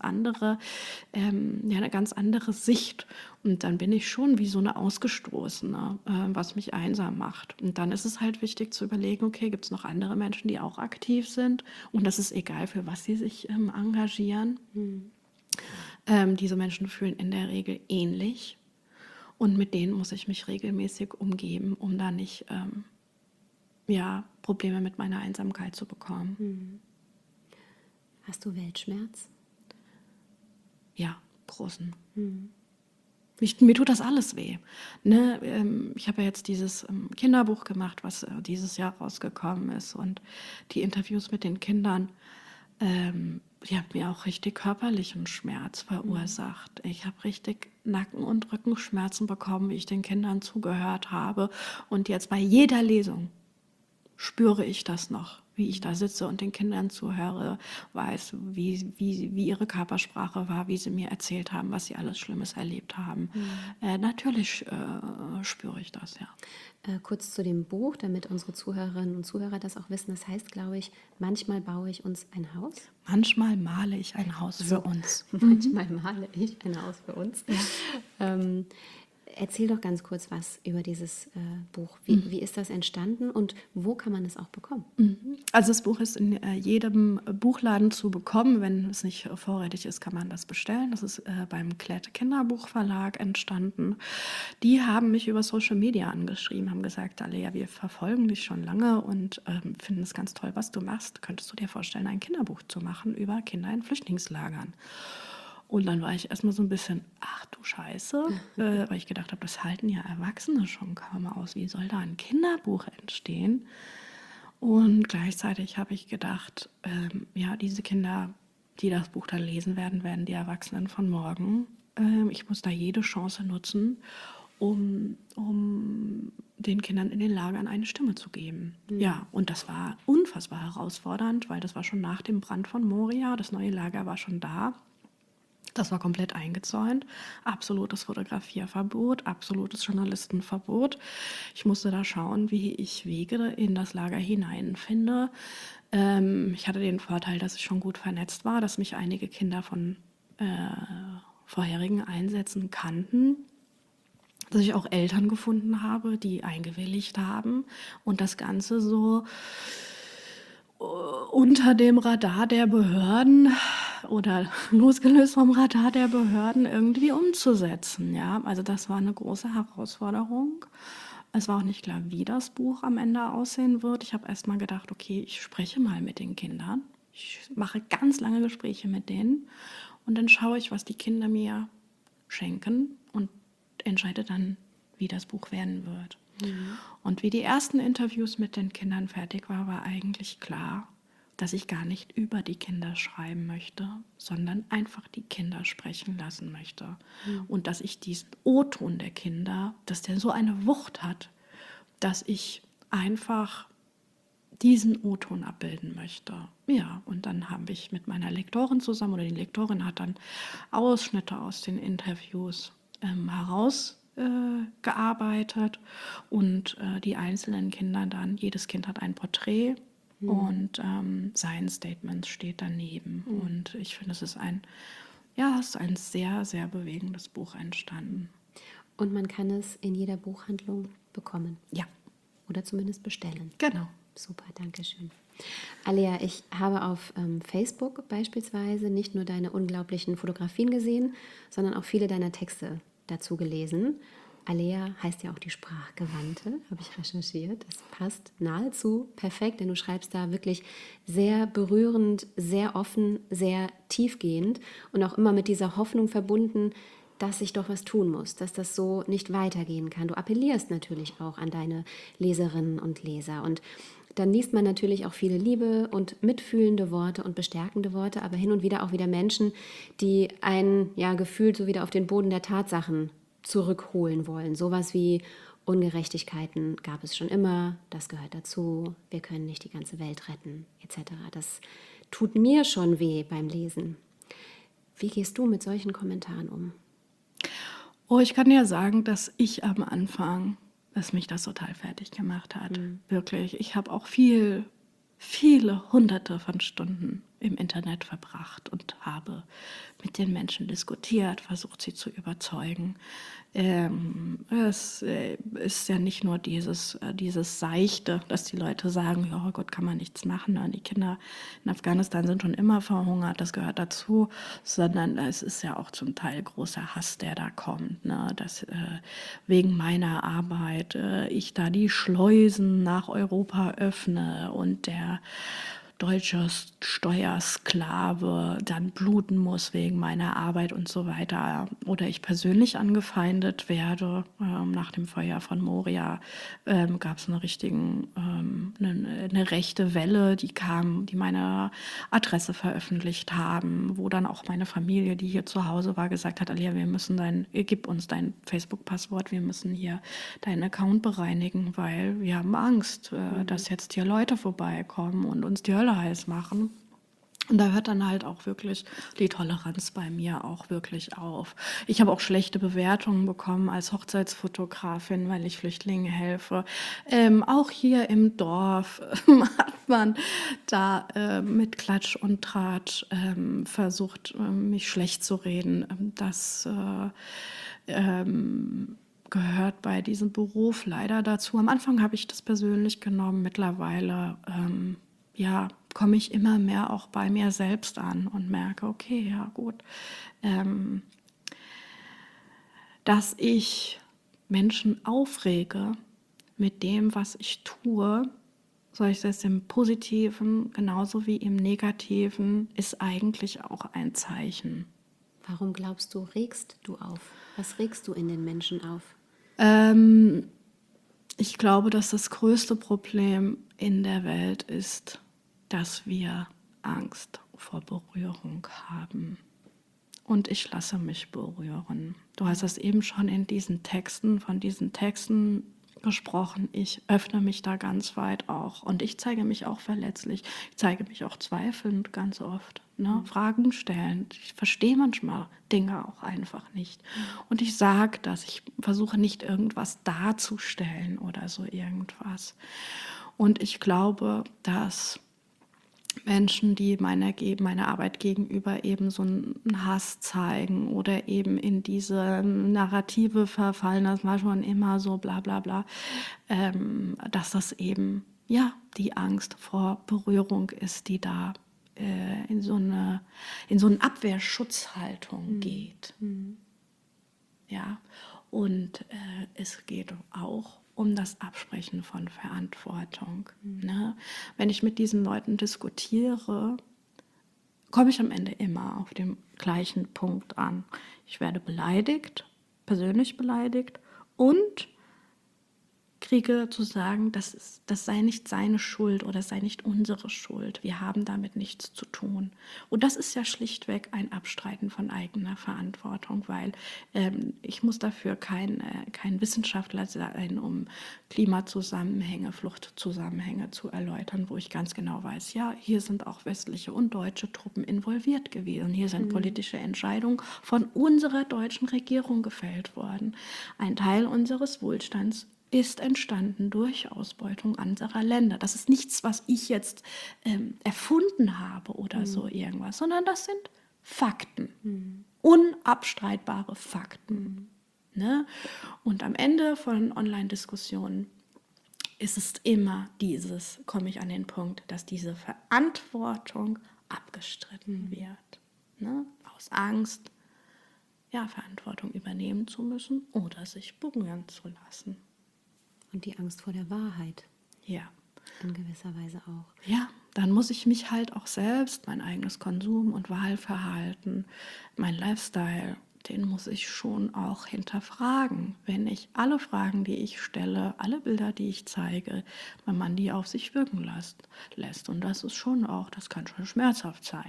eine ganz andere Sicht. Und dann bin ich schon wie so eine Ausgestoßene, was mich einsam macht. Und dann ist es halt wichtig zu überlegen, okay, gibt es noch andere Menschen, die auch aktiv sind? Und das ist egal, für was sie sich engagieren. Diese Menschen fühlen in der Regel ähnlich. Und mit denen muss ich mich regelmäßig umgeben, um da nicht Probleme mit meiner Einsamkeit zu bekommen. Hast du Weltschmerz? Ja, großen. Mir tut das alles weh. Ne? Ich habe ja jetzt dieses Kinderbuch gemacht, was dieses Jahr rausgekommen ist. Und die Interviews mit den Kindern, die haben mir auch richtig körperlichen Schmerz verursacht. Ich habe richtig Nacken- und Rückenschmerzen bekommen, wie ich den Kindern zugehört habe. Und jetzt bei jeder Lesung spüre ich das noch, wie ich da sitze und den Kindern zuhöre, weiß, wie ihre Körpersprache war, wie sie mir erzählt haben, was sie alles Schlimmes erlebt haben. Natürlich spüre ich das, ja. Kurz zu dem Buch, damit unsere Zuhörerinnen und Zuhörer das auch wissen. Das heißt, glaube ich, manchmal baue ich uns ein Haus. Manchmal male ich ein Haus für uns. Manchmal male ich ein Haus für uns. Erzähl doch ganz kurz was über dieses Buch. Wie ist das entstanden und wo kann man es auch bekommen? Also das Buch ist in jedem Buchladen zu bekommen. Wenn es nicht vorrätig ist, kann man das bestellen. Das ist beim Klett Kinderbuchverlag entstanden. Die haben mich über Social Media angeschrieben, haben gesagt, Alea, wir verfolgen dich schon lange und finden es ganz toll, was du machst. Könntest du dir vorstellen, ein Kinderbuch zu machen über Kinder in Flüchtlingslagern? Und dann war ich erstmal so ein bisschen, ach du Scheiße, weil ich gedacht habe, das halten ja Erwachsene schon kaum aus. Wie soll da ein Kinderbuch entstehen? Und gleichzeitig habe ich gedacht, ja, diese Kinder, die das Buch dann lesen werden, werden die Erwachsenen von morgen. Ich muss da jede Chance nutzen, um den Kindern in den Lagern eine Stimme zu geben. Ja, und das war unfassbar herausfordernd, weil das war schon nach dem Brand von Moria. Das neue Lager war schon da. Das war komplett eingezäunt. Absolutes Fotografierverbot, absolutes Journalistenverbot. Ich musste da schauen, wie ich Wege in das Lager hineinfinde. Ich hatte den Vorteil, dass ich schon gut vernetzt war, dass mich einige Kinder von vorherigen Einsätzen kannten, dass ich auch Eltern gefunden habe, die eingewilligt haben und das Ganze so unter dem Radar der Behörden oder losgelöst vom Radar der Behörden irgendwie umzusetzen. Ja? Also das war eine große Herausforderung. Es war auch nicht klar, wie das Buch am Ende aussehen wird. Ich habe erst mal gedacht, okay, ich spreche mal mit den Kindern. Ich mache ganz lange Gespräche mit denen und dann schaue ich, was die Kinder mir schenken und entscheide dann, wie das Buch werden wird. Und wie die ersten Interviews mit den Kindern fertig war, war eigentlich klar, dass ich gar nicht über die Kinder schreiben möchte, sondern einfach die Kinder sprechen lassen möchte. Und dass ich diesen O-Ton der Kinder, dass der so eine Wucht hat, dass ich einfach diesen O-Ton abbilden möchte. Ja, und dann habe ich mit meiner Lektorin zusammen, oder die Lektorin hat dann Ausschnitte aus den Interviews herausgearbeitet und die einzelnen Kinder dann, jedes Kind hat ein Porträt und sein Statement steht daneben. Und ich finde, es ist ein sehr, sehr bewegendes Buch entstanden. Und man kann es in jeder Buchhandlung bekommen. Ja, Oder zumindest bestellen. genau. Super, danke schön. Alea, ich habe auf Facebook beispielsweise nicht nur deine unglaublichen Fotografien gesehen, sondern auch viele deiner Texte dazu gelesen. Alea heißt ja auch die Sprachgewandte, habe ich recherchiert. Das passt nahezu perfekt, denn du schreibst da wirklich sehr berührend, sehr offen, sehr tiefgehend und auch immer mit dieser Hoffnung verbunden, dass sich doch was tun muss, dass das so nicht weitergehen kann. Du appellierst natürlich auch an deine Leserinnen und Leser und dann liest man natürlich auch viele liebe und mitfühlende Worte und bestärkende Worte, aber hin und wieder auch wieder Menschen, die einen ja gefühlt so wieder auf den Boden der Tatsachen zurückholen wollen. Sowas wie Ungerechtigkeiten gab es schon immer, das gehört dazu, wir können nicht die ganze Welt retten, etc. Das tut mir schon weh beim Lesen. Wie gehst du mit solchen Kommentaren um? Oh, ich kann dir sagen, dass ich am Anfang, dass mich das total fertig gemacht hat. Wirklich. Ich habe auch viele Hunderte von Stunden im Internet verbracht und habe mit den Menschen diskutiert, versucht sie zu überzeugen. Es ist ja nicht nur dieses Seichte, dass die Leute sagen, ja, oh Gott, kann man nichts machen. Die Kinder in Afghanistan sind schon immer verhungert, das gehört dazu, sondern es ist ja auch zum Teil großer Hass, der da kommt, ne? Dass wegen meiner Arbeit ich da die Schleusen nach Europa öffne und der deutsche Steuersklave dann bluten muss wegen meiner Arbeit und so weiter. Oder ich persönlich angefeindet werde. Nach dem Feuer von Moria gab es eine rechte Welle, die kam, die meine Adresse veröffentlicht haben, wo dann auch meine Familie, die hier zu Hause war, gesagt hat, Alea, gib uns dein Facebook-Passwort, wir müssen hier deinen Account bereinigen, weil wir haben Angst, dass jetzt hier Leute vorbeikommen und uns die Hölle heiß machen. Und da hört dann halt auch wirklich die Toleranz bei mir auch wirklich auf. Ich habe auch schlechte Bewertungen bekommen als Hochzeitsfotografin, weil ich Flüchtlingen helfe. Auch hier im Dorf hat man da mit Klatsch und Tratsch versucht, mich schlecht zu reden. gehört bei diesem Beruf leider dazu. Am Anfang habe ich das persönlich genommen, mittlerweile komme ich immer mehr auch bei mir selbst an und merke, okay, ja gut, dass ich Menschen aufrege mit dem, was ich tue, sei es im Positiven genauso wie im Negativen, ist eigentlich auch ein Zeichen. Warum glaubst du, regst du auf? Was regst du in den Menschen auf? Ich glaube, dass das größte Problem in der Welt ist, dass wir Angst vor Berührung haben. Und ich lasse mich berühren. Du hast das eben schon von diesen Texten gesprochen. Ich öffne mich da ganz weit auch. Und ich zeige mich auch verletzlich. Ich zeige mich auch zweifelnd ganz oft. Ne? Fragen stellen. Ich verstehe manchmal Dinge auch einfach nicht. Und ich sage das. Ich versuche nicht irgendwas darzustellen oder so irgendwas. Und ich glaube, dass Menschen, die meiner Arbeit gegenüber eben so einen Hass zeigen oder eben in diese Narrative verfallen, das war schon immer so bla bla bla, dass das eben die Angst vor Berührung ist, die da in so eine Abwehrschutzhaltung geht. Ja, und es geht auch um das Absprechen von Verantwortung. Ne? Wenn ich mit diesen Leuten diskutiere, komme ich am Ende immer auf dem gleichen Punkt an. Ich werde beleidigt, persönlich beleidigt und kriege zu sagen, das sei nicht seine Schuld oder sei nicht unsere Schuld. Wir haben damit nichts zu tun. Und das ist ja schlichtweg ein Abstreiten von eigener Verantwortung, weil ich muss dafür kein Wissenschaftler sein, um Klimazusammenhänge, Fluchtzusammenhänge zu erläutern, wo ich ganz genau weiß, ja, hier sind auch westliche und deutsche Truppen involviert gewesen. Hier sind politische Entscheidungen von unserer deutschen Regierung gefällt worden. Ein Teil unseres Wohlstands ist entstanden durch Ausbeutung anderer Länder. Das ist nichts, was ich jetzt erfunden habe oder so irgendwas, sondern das sind Fakten, unabstreitbare Fakten. Ne? Und am Ende von Online-Diskussionen ist es immer komme ich an den Punkt, dass diese Verantwortung abgestritten wird. Ne? Aus Angst, Verantwortung übernehmen zu müssen oder sich berühren zu lassen. Und die Angst vor der Wahrheit. Ja. In gewisser Weise auch. Ja, dann muss ich mich halt auch selbst, mein eigenes Konsum- und Wahlverhalten, mein Lifestyle, den muss ich schon auch hinterfragen. Wenn ich alle Fragen, die ich stelle, alle Bilder, die ich zeige, wenn man die auf sich wirken lässt. Und das ist schon auch, das kann schon schmerzhaft sein.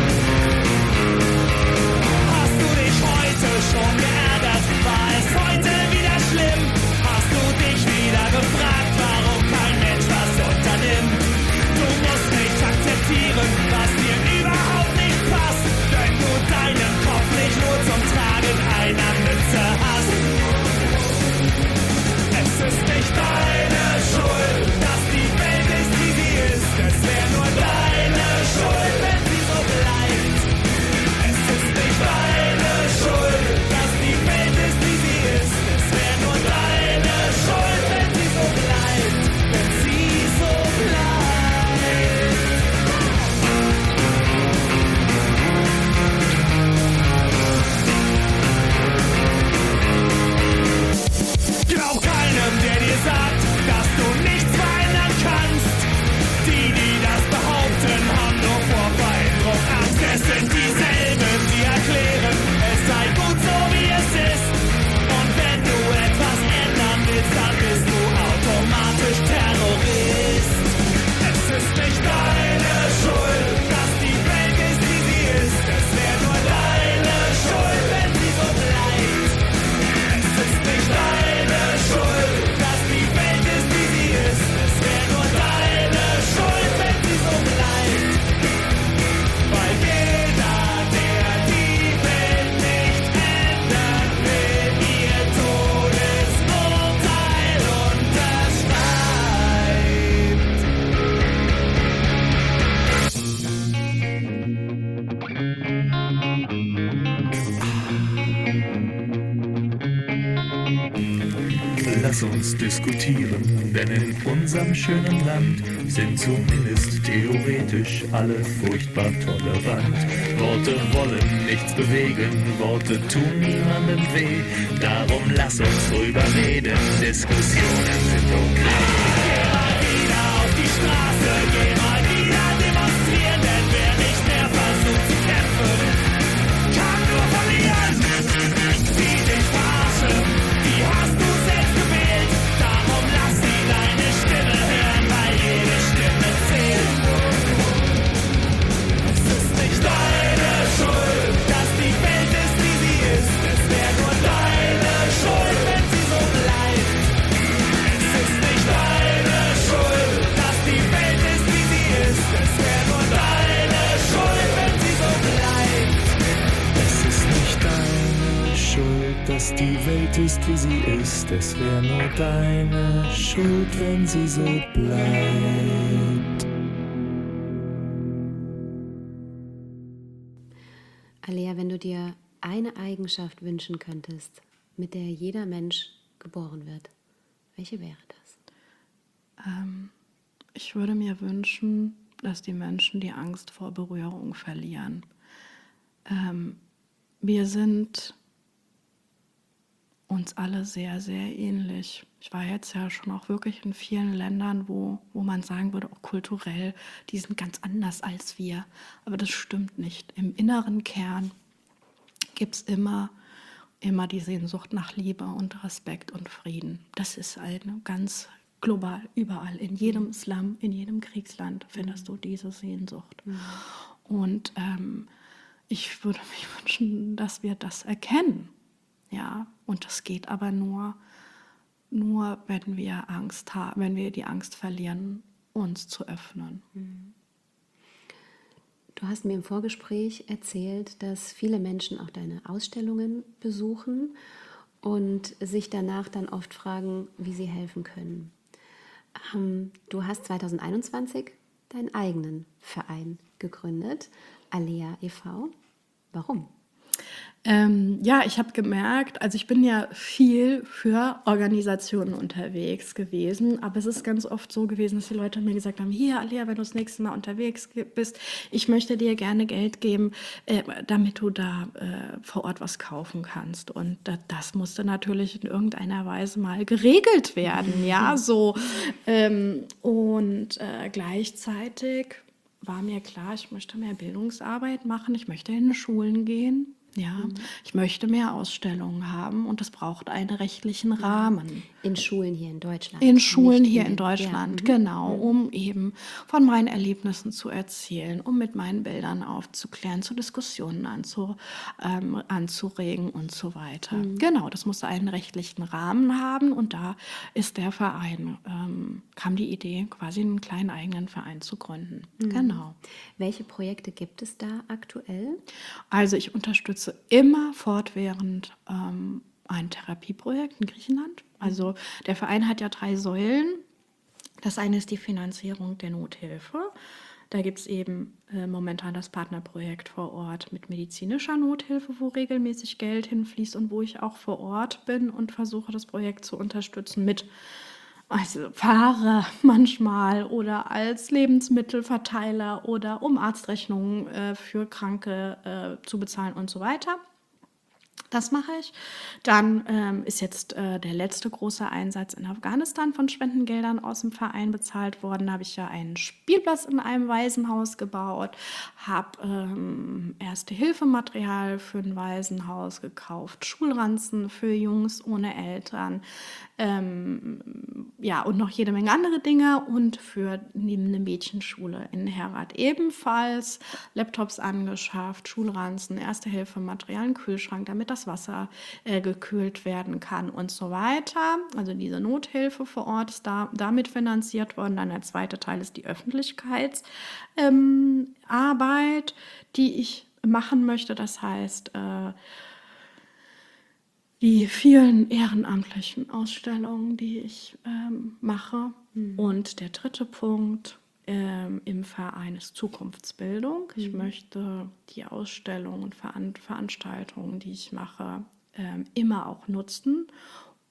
Hast du dich heute schon geärgert, weil es heute lass uns diskutieren, denn in unserem schönen Land sind zumindest theoretisch alle furchtbar tolerant. Worte wollen nichts bewegen, Worte tun niemandem weh, darum lass uns drüber reden, Diskussionen sind okay. Geh mal wieder auf die Straße, geh mal wieder demonstrieren, denn wer nicht mehr versucht zu kämpfen, kann nur verlieren. Sieh dich verarschen, die hast du selbst gewählt, darum lass sie deine Stimme hören, weil jede Stimme zählt. Es ist nicht deine Schuld, dass die Welt ist, wie sie ist, es wäre nur deine Schuld, wenn sie so bleibt. Es ist nicht deine Schuld, dass die Welt ist, wie sie ist, es wäre nur deine Schuld, wenn sie so bleibt. Es ist nicht deine Schuld, dass die Welt ist, wie sie ist. Es wäre nur deine Schuld, wenn sie so bleibt. Alea, wenn du dir eine Eigenschaft wünschen könntest, mit der jeder Mensch geboren wird, welche wäre das? Ich würde mir wünschen, dass die Menschen die Angst vor Berührung verlieren. Wir sind uns alle sehr, sehr ähnlich. Ich war jetzt ja schon auch wirklich in vielen Ländern, wo man sagen würde, auch kulturell, die sind ganz anders als wir. Aber das stimmt nicht. Im inneren Kern gibt es immer die Sehnsucht nach Liebe und Respekt und Frieden. Das ist eine ganz global, überall, in jedem Slum, in jedem Kriegsland findest du diese Sehnsucht. Und ich würde mich wünschen, dass wir das erkennen. Ja, und das geht aber nur wenn wir Angst haben, wenn wir die Angst verlieren, uns zu öffnen. Du hast mir im Vorgespräch erzählt, dass viele Menschen auch deine Ausstellungen besuchen und sich danach dann oft fragen, wie sie helfen können. Du hast 2021 deinen eigenen Verein gegründet, Alea e.V. Warum? Ja, ich habe gemerkt, also ich bin ja viel für Organisationen unterwegs gewesen, aber es ist ganz oft so gewesen, dass die Leute mir gesagt haben, hier Alea, wenn du das nächste Mal unterwegs bist, ich möchte dir gerne Geld geben, damit du da vor Ort was kaufen kannst. Und das musste natürlich in irgendeiner Weise mal geregelt werden, ja, so. Gleichzeitig war mir klar, ich möchte mehr Bildungsarbeit machen, ich möchte in Schulen gehen. Ja, ich möchte mehr Ausstellungen haben und das braucht einen rechtlichen Rahmen. In Schulen hier in Deutschland? In Schulen Nicht hier in Deutschland, genau, um eben von meinen Erlebnissen zu erzählen, um mit meinen Bildern aufzuklären, zu Diskussionen anzuregen und so weiter. Genau, das musste einen rechtlichen Rahmen haben und da ist der Verein, kam die Idee, quasi einen kleinen eigenen Verein zu gründen. Genau. Welche Projekte gibt es da aktuell? Also ich unterstütze immer fortwährend ein Therapieprojekt in Griechenland. Also der Verein hat ja 3 Säulen. Das eine ist die Finanzierung der Nothilfe. Da gibt es eben momentan das Partnerprojekt vor Ort mit medizinischer Nothilfe, wo regelmäßig Geld hinfließt und wo ich auch vor Ort bin und versuche, das Projekt zu unterstützen also Fahrer manchmal oder als Lebensmittelverteiler oder um Arztrechnungen für Kranke zu bezahlen und so weiter. Das mache ich. Dann ist jetzt der letzte große Einsatz in Afghanistan von Spendengeldern aus dem Verein bezahlt worden. Da habe ich ja einen Spielplatz in einem Waisenhaus gebaut, habe Erste-Hilfe-Material für ein Waisenhaus gekauft, Schulranzen für Jungs ohne Eltern, ja, und noch jede Menge andere Dinge und für neben eine Mädchenschule in Herat ebenfalls Laptops angeschafft, Schulranzen, Erste-Hilfe-Material, einen Kühlschrank, damit das Wasser gekühlt werden kann und so weiter. Also diese Nothilfe vor Ort ist damit finanziert worden. Dann der zweite Teil ist die Öffentlichkeitsarbeit, die ich machen möchte. Das heißt, die vielen ehrenamtlichen Ausstellungen, die ich mache. Und der dritte Punkt im Verein ist Zukunftsbildung. Ich möchte die Ausstellungen und Veranstaltungen, die ich mache, immer auch nutzen,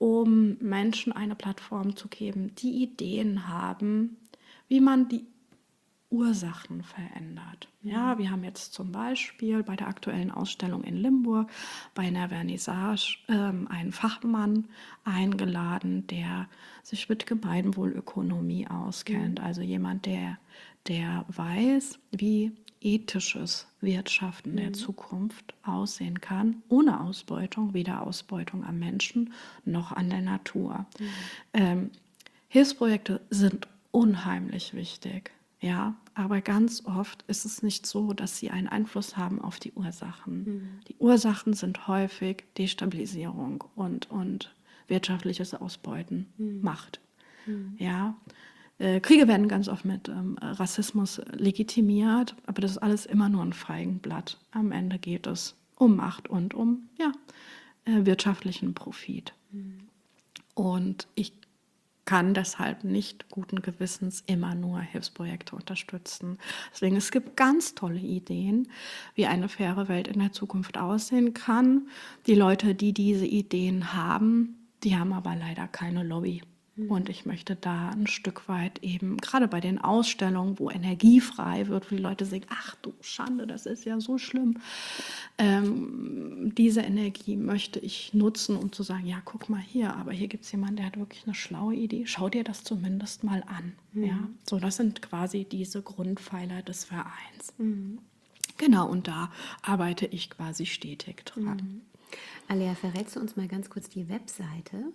um Menschen eine Plattform zu geben, die Ideen haben, wie man die Ursachen verändert. Ja, wir haben jetzt zum Beispiel bei der aktuellen Ausstellung in Limburg bei einer Vernissage einen Fachmann eingeladen, der sich mit Gemeinwohlökonomie auskennt. Also jemand, der weiß, wie ethisches Wirtschaften der Zukunft aussehen kann, ohne Ausbeutung, weder Ausbeutung am Menschen noch an der Natur. Hilfsprojekte sind unheimlich wichtig. Ja, aber ganz oft ist es nicht so, dass sie einen Einfluss haben auf die Ursachen. Die Ursachen sind häufig Destabilisierung und wirtschaftliches Ausbeuten, Macht. Ja, Kriege werden ganz oft mit Rassismus legitimiert, aber das ist alles immer nur ein Feigenblatt. Am Ende geht es um Macht und um wirtschaftlichen Profit. Und ich kann deshalb nicht guten Gewissens immer nur Hilfsprojekte unterstützen. Deswegen, es gibt ganz tolle Ideen, wie eine faire Welt in der Zukunft aussehen kann. Die Leute, die diese Ideen haben, die haben aber leider keine Lobby. Und ich möchte da ein Stück weit eben, gerade bei den Ausstellungen, wo Energie frei wird, wo die Leute sagen, ach du Schande, das ist ja so schlimm. Diese Energie möchte ich nutzen, um zu sagen, ja, guck mal hier, aber hier gibt es jemanden, der hat wirklich eine schlaue Idee. Schau dir das zumindest mal an. Ja? So, das sind quasi diese Grundpfeiler des Vereins. Genau, und da arbeite ich quasi stetig dran. Alea, verrätst du uns mal ganz kurz die Webseite?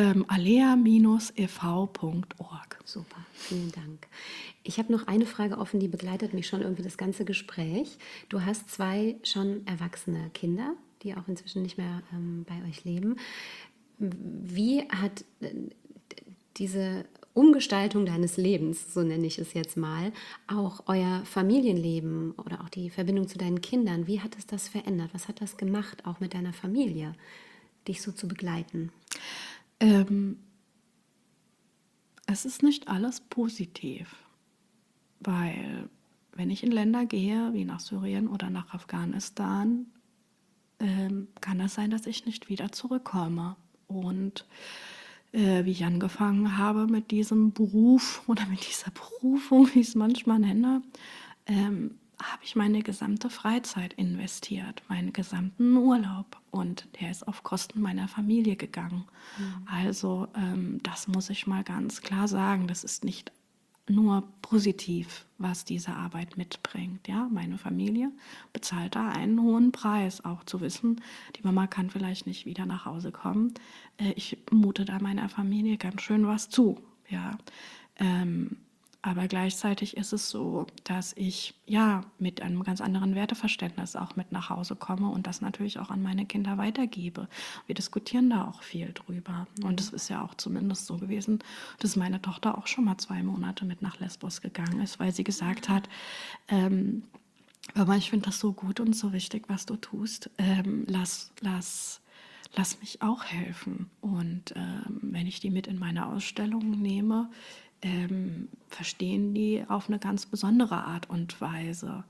alea-ev.org. Super, vielen Dank. Ich habe noch eine Frage offen, die begleitet mich schon irgendwie das ganze Gespräch. Du hast 2 schon erwachsene Kinder, die auch inzwischen nicht mehr bei euch leben. Wie hat diese Umgestaltung deines Lebens, so nenne ich es jetzt mal, auch euer Familienleben oder auch die Verbindung zu deinen Kindern, wie hat es das verändert? Was hat das gemacht, auch mit deiner Familie, dich so zu begleiten? Es ist nicht alles positiv, weil wenn ich in Länder gehe, wie nach Syrien oder nach Afghanistan, kann es sein, dass ich nicht wieder zurückkomme. Und wie ich angefangen habe mit diesem Beruf oder mit dieser Berufung, wie ich es manchmal nenne, habe ich meine gesamte Freizeit investiert, meinen gesamten Urlaub. Und der ist auf Kosten meiner Familie gegangen. Also das muss ich mal ganz klar sagen. Das ist nicht nur positiv, was diese Arbeit mitbringt. Ja, meine Familie bezahlt da einen hohen Preis, auch zu wissen, die Mama kann vielleicht nicht wieder nach Hause kommen. Ich mute da meiner Familie ganz schön was zu. Ja, aber gleichzeitig ist es so, dass ich ja mit einem ganz anderen Werteverständnis auch mit nach Hause komme und das natürlich auch an meine Kinder weitergebe. Wir diskutieren da auch viel drüber. Und es ist ja auch zumindest so gewesen, dass meine Tochter auch schon mal 2 Monate mit nach Lesbos gegangen ist, weil sie gesagt hat, Mama, ich finde das so gut und so wichtig, was du tust. Lass mich auch helfen. Und wenn ich die mit in meine Ausstellung nehme, verstehen die auf eine ganz besondere Art und Weise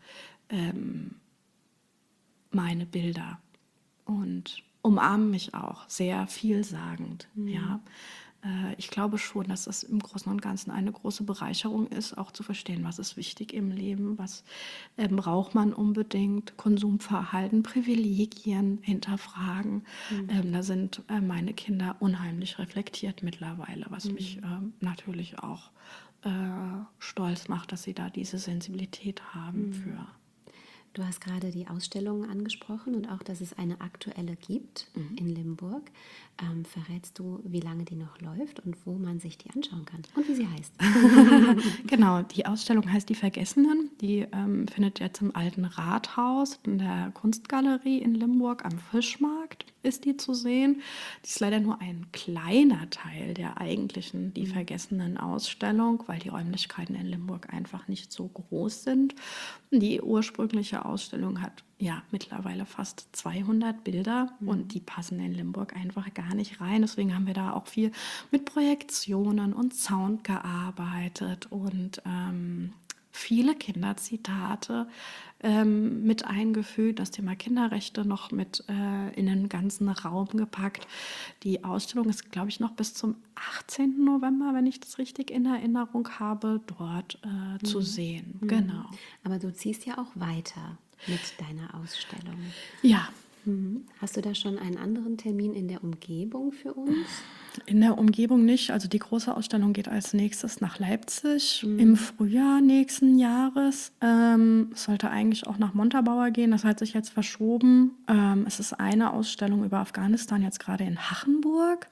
meine Bilder und umarmen mich auch sehr vielsagend. Ja. Ich glaube schon, dass es im Großen und Ganzen eine große Bereicherung ist, auch zu verstehen, was ist wichtig im Leben, was braucht man unbedingt, Konsumverhalten, Privilegien hinterfragen. Da sind meine Kinder unheimlich reflektiert mittlerweile, was mich natürlich auch stolz macht, dass sie da diese Sensibilität haben für. Du hast gerade die Ausstellung angesprochen und auch, dass es eine aktuelle gibt in Limburg. Verrätst du, wie lange die noch läuft und wo man sich die anschauen kann und wie sie heißt? Genau, die Ausstellung heißt Die Vergessenen. Die findet jetzt im Alten Rathaus in der Kunstgalerie in Limburg am Fischmarkt ist die zu sehen. Die ist leider nur ein kleiner Teil der eigentlichen Die Vergessenen Ausstellung, weil die Räumlichkeiten in Limburg einfach nicht so groß sind. Die ursprüngliche Ausstellung hat ja mittlerweile fast 200 Bilder und die passen in Limburg einfach gar nicht rein. Deswegen haben wir da auch viel mit Projektionen und Sound gearbeitet und viele Kinderzitate mit eingefügt, das Thema Kinderrechte noch mit in den ganzen Raum gepackt. Die Ausstellung ist, glaube ich, noch bis zum 18. November, wenn ich das richtig in Erinnerung habe, dort zu sehen. Genau. Aber du ziehst ja auch weiter mit deiner Ausstellung. Ja, Hast du da schon einen anderen Termin in der Umgebung für uns? in der Umgebung nicht. Also die große Ausstellung geht als nächstes nach Leipzig im Frühjahr nächsten Jahres. Es sollte eigentlich auch nach Montabaur gehen. Das hat sich jetzt verschoben. Es ist eine Ausstellung über Afghanistan jetzt gerade in Hachenburg.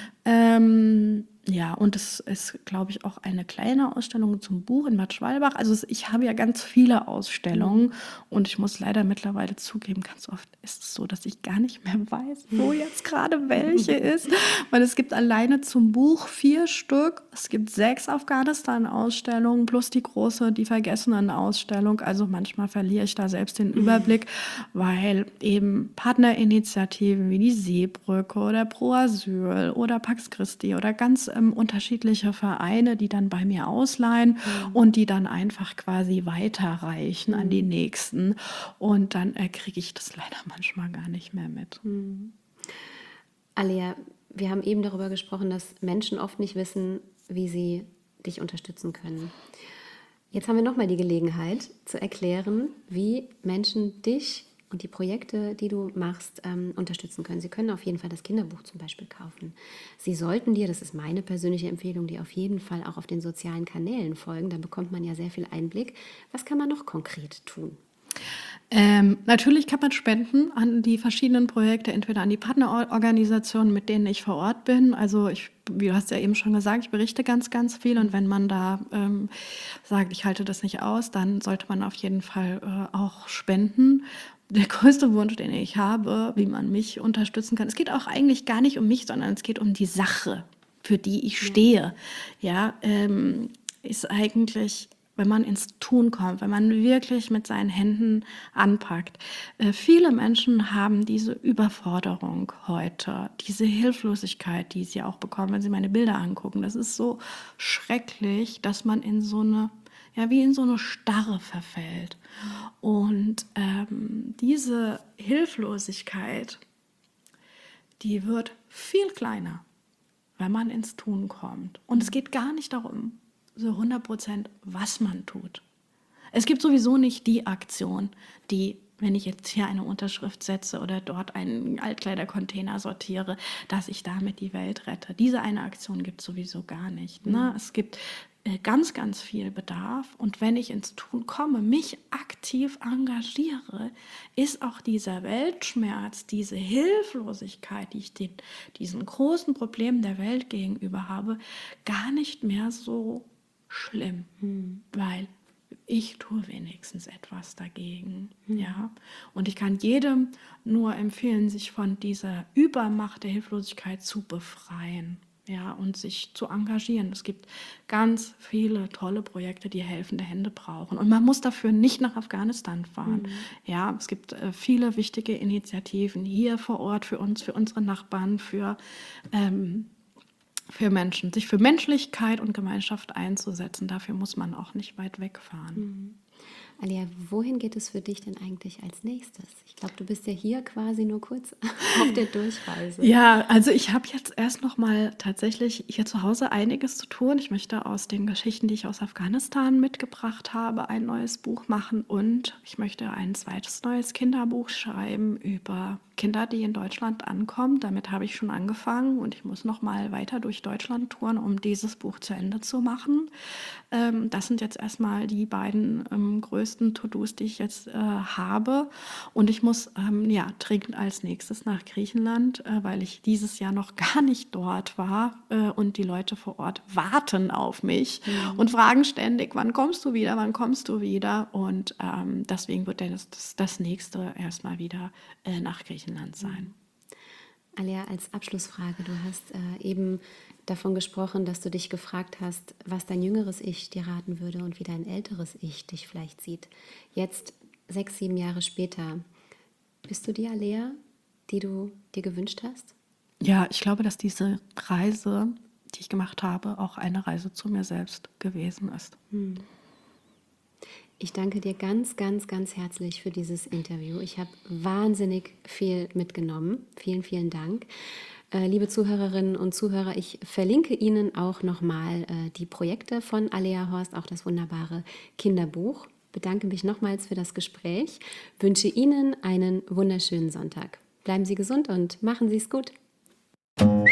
Ja, und es ist, glaube ich, auch eine kleine Ausstellung zum Buch in Bad Schwalbach. Also ich habe ja ganz viele Ausstellungen und ich muss leider mittlerweile zugeben, ganz oft ist es so, dass ich gar nicht mehr weiß, wo jetzt gerade welche ist. Weil es gibt alleine zum Buch 4 Stück. Es gibt 6 Afghanistan-Ausstellungen plus die große, die Vergessenen-Ausstellung. Also manchmal verliere ich da selbst den Überblick, weil eben Partnerinitiativen wie die Seebrücke oder Pro Asyl oder Pax Christi oder ganz unterschiedliche Vereine, die dann bei mir ausleihen und die dann einfach quasi weiterreichen an die Nächsten. Und dann kriege ich das leider manchmal gar nicht mehr mit. Alia, wir haben eben darüber gesprochen, dass Menschen oft nicht wissen, wie sie dich unterstützen können. Jetzt haben wir nochmal die Gelegenheit zu erklären, wie Menschen dich und die Projekte, die du machst, unterstützen können. Sie können auf jeden Fall das Kinderbuch zum Beispiel kaufen. Sie sollten dir, das ist meine persönliche Empfehlung, dir auf jeden Fall auch auf den sozialen Kanälen folgen. Da bekommt man ja sehr viel Einblick. Was kann man noch konkret tun? Natürlich kann man spenden an die verschiedenen Projekte, entweder an die Partnerorganisationen, mit denen ich vor Ort bin. Also wie du hast ja eben schon gesagt, ich berichte ganz, ganz viel. Und wenn man da sagt, ich halte das nicht aus, dann sollte man auf jeden Fall auch spenden. Der größte Wunsch, den ich habe, wie man mich unterstützen kann, es geht auch eigentlich gar nicht um mich, sondern es geht um die Sache, für die ich stehe. Ja, ist eigentlich, wenn man ins Tun kommt, wenn man wirklich mit seinen Händen anpackt. Viele Menschen haben diese Überforderung heute, diese Hilflosigkeit, die sie auch bekommen, wenn sie meine Bilder angucken. Das ist so schrecklich, dass man in so eine, ja, wie in so eine Starre verfällt. Und diese Hilflosigkeit, die wird viel kleiner, wenn man ins Tun kommt. Und es geht gar nicht darum, so 100%, was man tut. Es gibt sowieso nicht die Aktion, die, wenn ich jetzt hier eine Unterschrift setze oder dort einen Altkleidercontainer sortiere, dass ich damit die Welt rette. Diese eine Aktion gibt es sowieso gar nicht. Ne? Es gibt ganz, ganz viel Bedarf. Und wenn ich ins Tun komme, mich aktiv engagiere, ist auch dieser Weltschmerz, diese Hilflosigkeit, die ich diesen großen Problemen der Welt gegenüber habe, gar nicht mehr so schlimm, weil ich tue wenigstens etwas dagegen. Ja? Und ich kann jedem nur empfehlen, sich von dieser Übermacht der Hilflosigkeit zu befreien. Ja, und sich zu engagieren. Es gibt ganz viele tolle Projekte, die helfende Hände brauchen. Und man muss dafür nicht nach Afghanistan fahren. Ja, es gibt viele wichtige Initiativen hier vor Ort für uns, für unsere Nachbarn, für Menschen, sich für Menschlichkeit und Gemeinschaft einzusetzen. Dafür muss man auch nicht weit wegfahren. Alia, wohin geht es für dich denn eigentlich als nächstes? Ich glaube, du bist ja hier quasi nur kurz auf der Durchreise. Ja, also ich habe jetzt erst noch mal tatsächlich hier zu Hause einiges zu tun. Ich möchte aus den Geschichten, die ich aus Afghanistan mitgebracht habe, ein neues Buch machen und ich möchte ein zweites neues Kinderbuch schreiben über Kinder, die in Deutschland ankommen. Damit habe ich schon angefangen und ich muss noch mal weiter durch Deutschland touren, um dieses Buch zu Ende zu machen. Das sind jetzt erstmal die beiden größten To-Dos, die ich jetzt habe. Und ich muss dringend als nächstes nach Griechenland, weil ich dieses Jahr noch gar nicht dort war und die Leute vor Ort warten auf mich und fragen ständig, wann kommst du wieder, wann kommst du wieder? Und deswegen wird das nächste erstmal wieder nach Griechenland sein. Alia, als Abschlussfrage, du hast eben davon gesprochen, dass du dich gefragt hast, was dein jüngeres Ich dir raten würde und wie dein älteres Ich dich vielleicht sieht. Jetzt, 6, 7 Jahre später, bist du die Alia, die du dir gewünscht hast? Ja, ich glaube, dass diese Reise, die ich gemacht habe, auch eine Reise zu mir selbst gewesen ist. Ich danke dir ganz, ganz, ganz herzlich für dieses Interview. Ich habe wahnsinnig viel mitgenommen. Vielen, vielen Dank. Liebe Zuhörerinnen und Zuhörer, ich verlinke Ihnen auch nochmal die Projekte von Alea Horst, auch das wunderbare Kinderbuch. Bedanke mich nochmals für das Gespräch, wünsche Ihnen einen wunderschönen Sonntag. Bleiben Sie gesund und machen Sie es gut.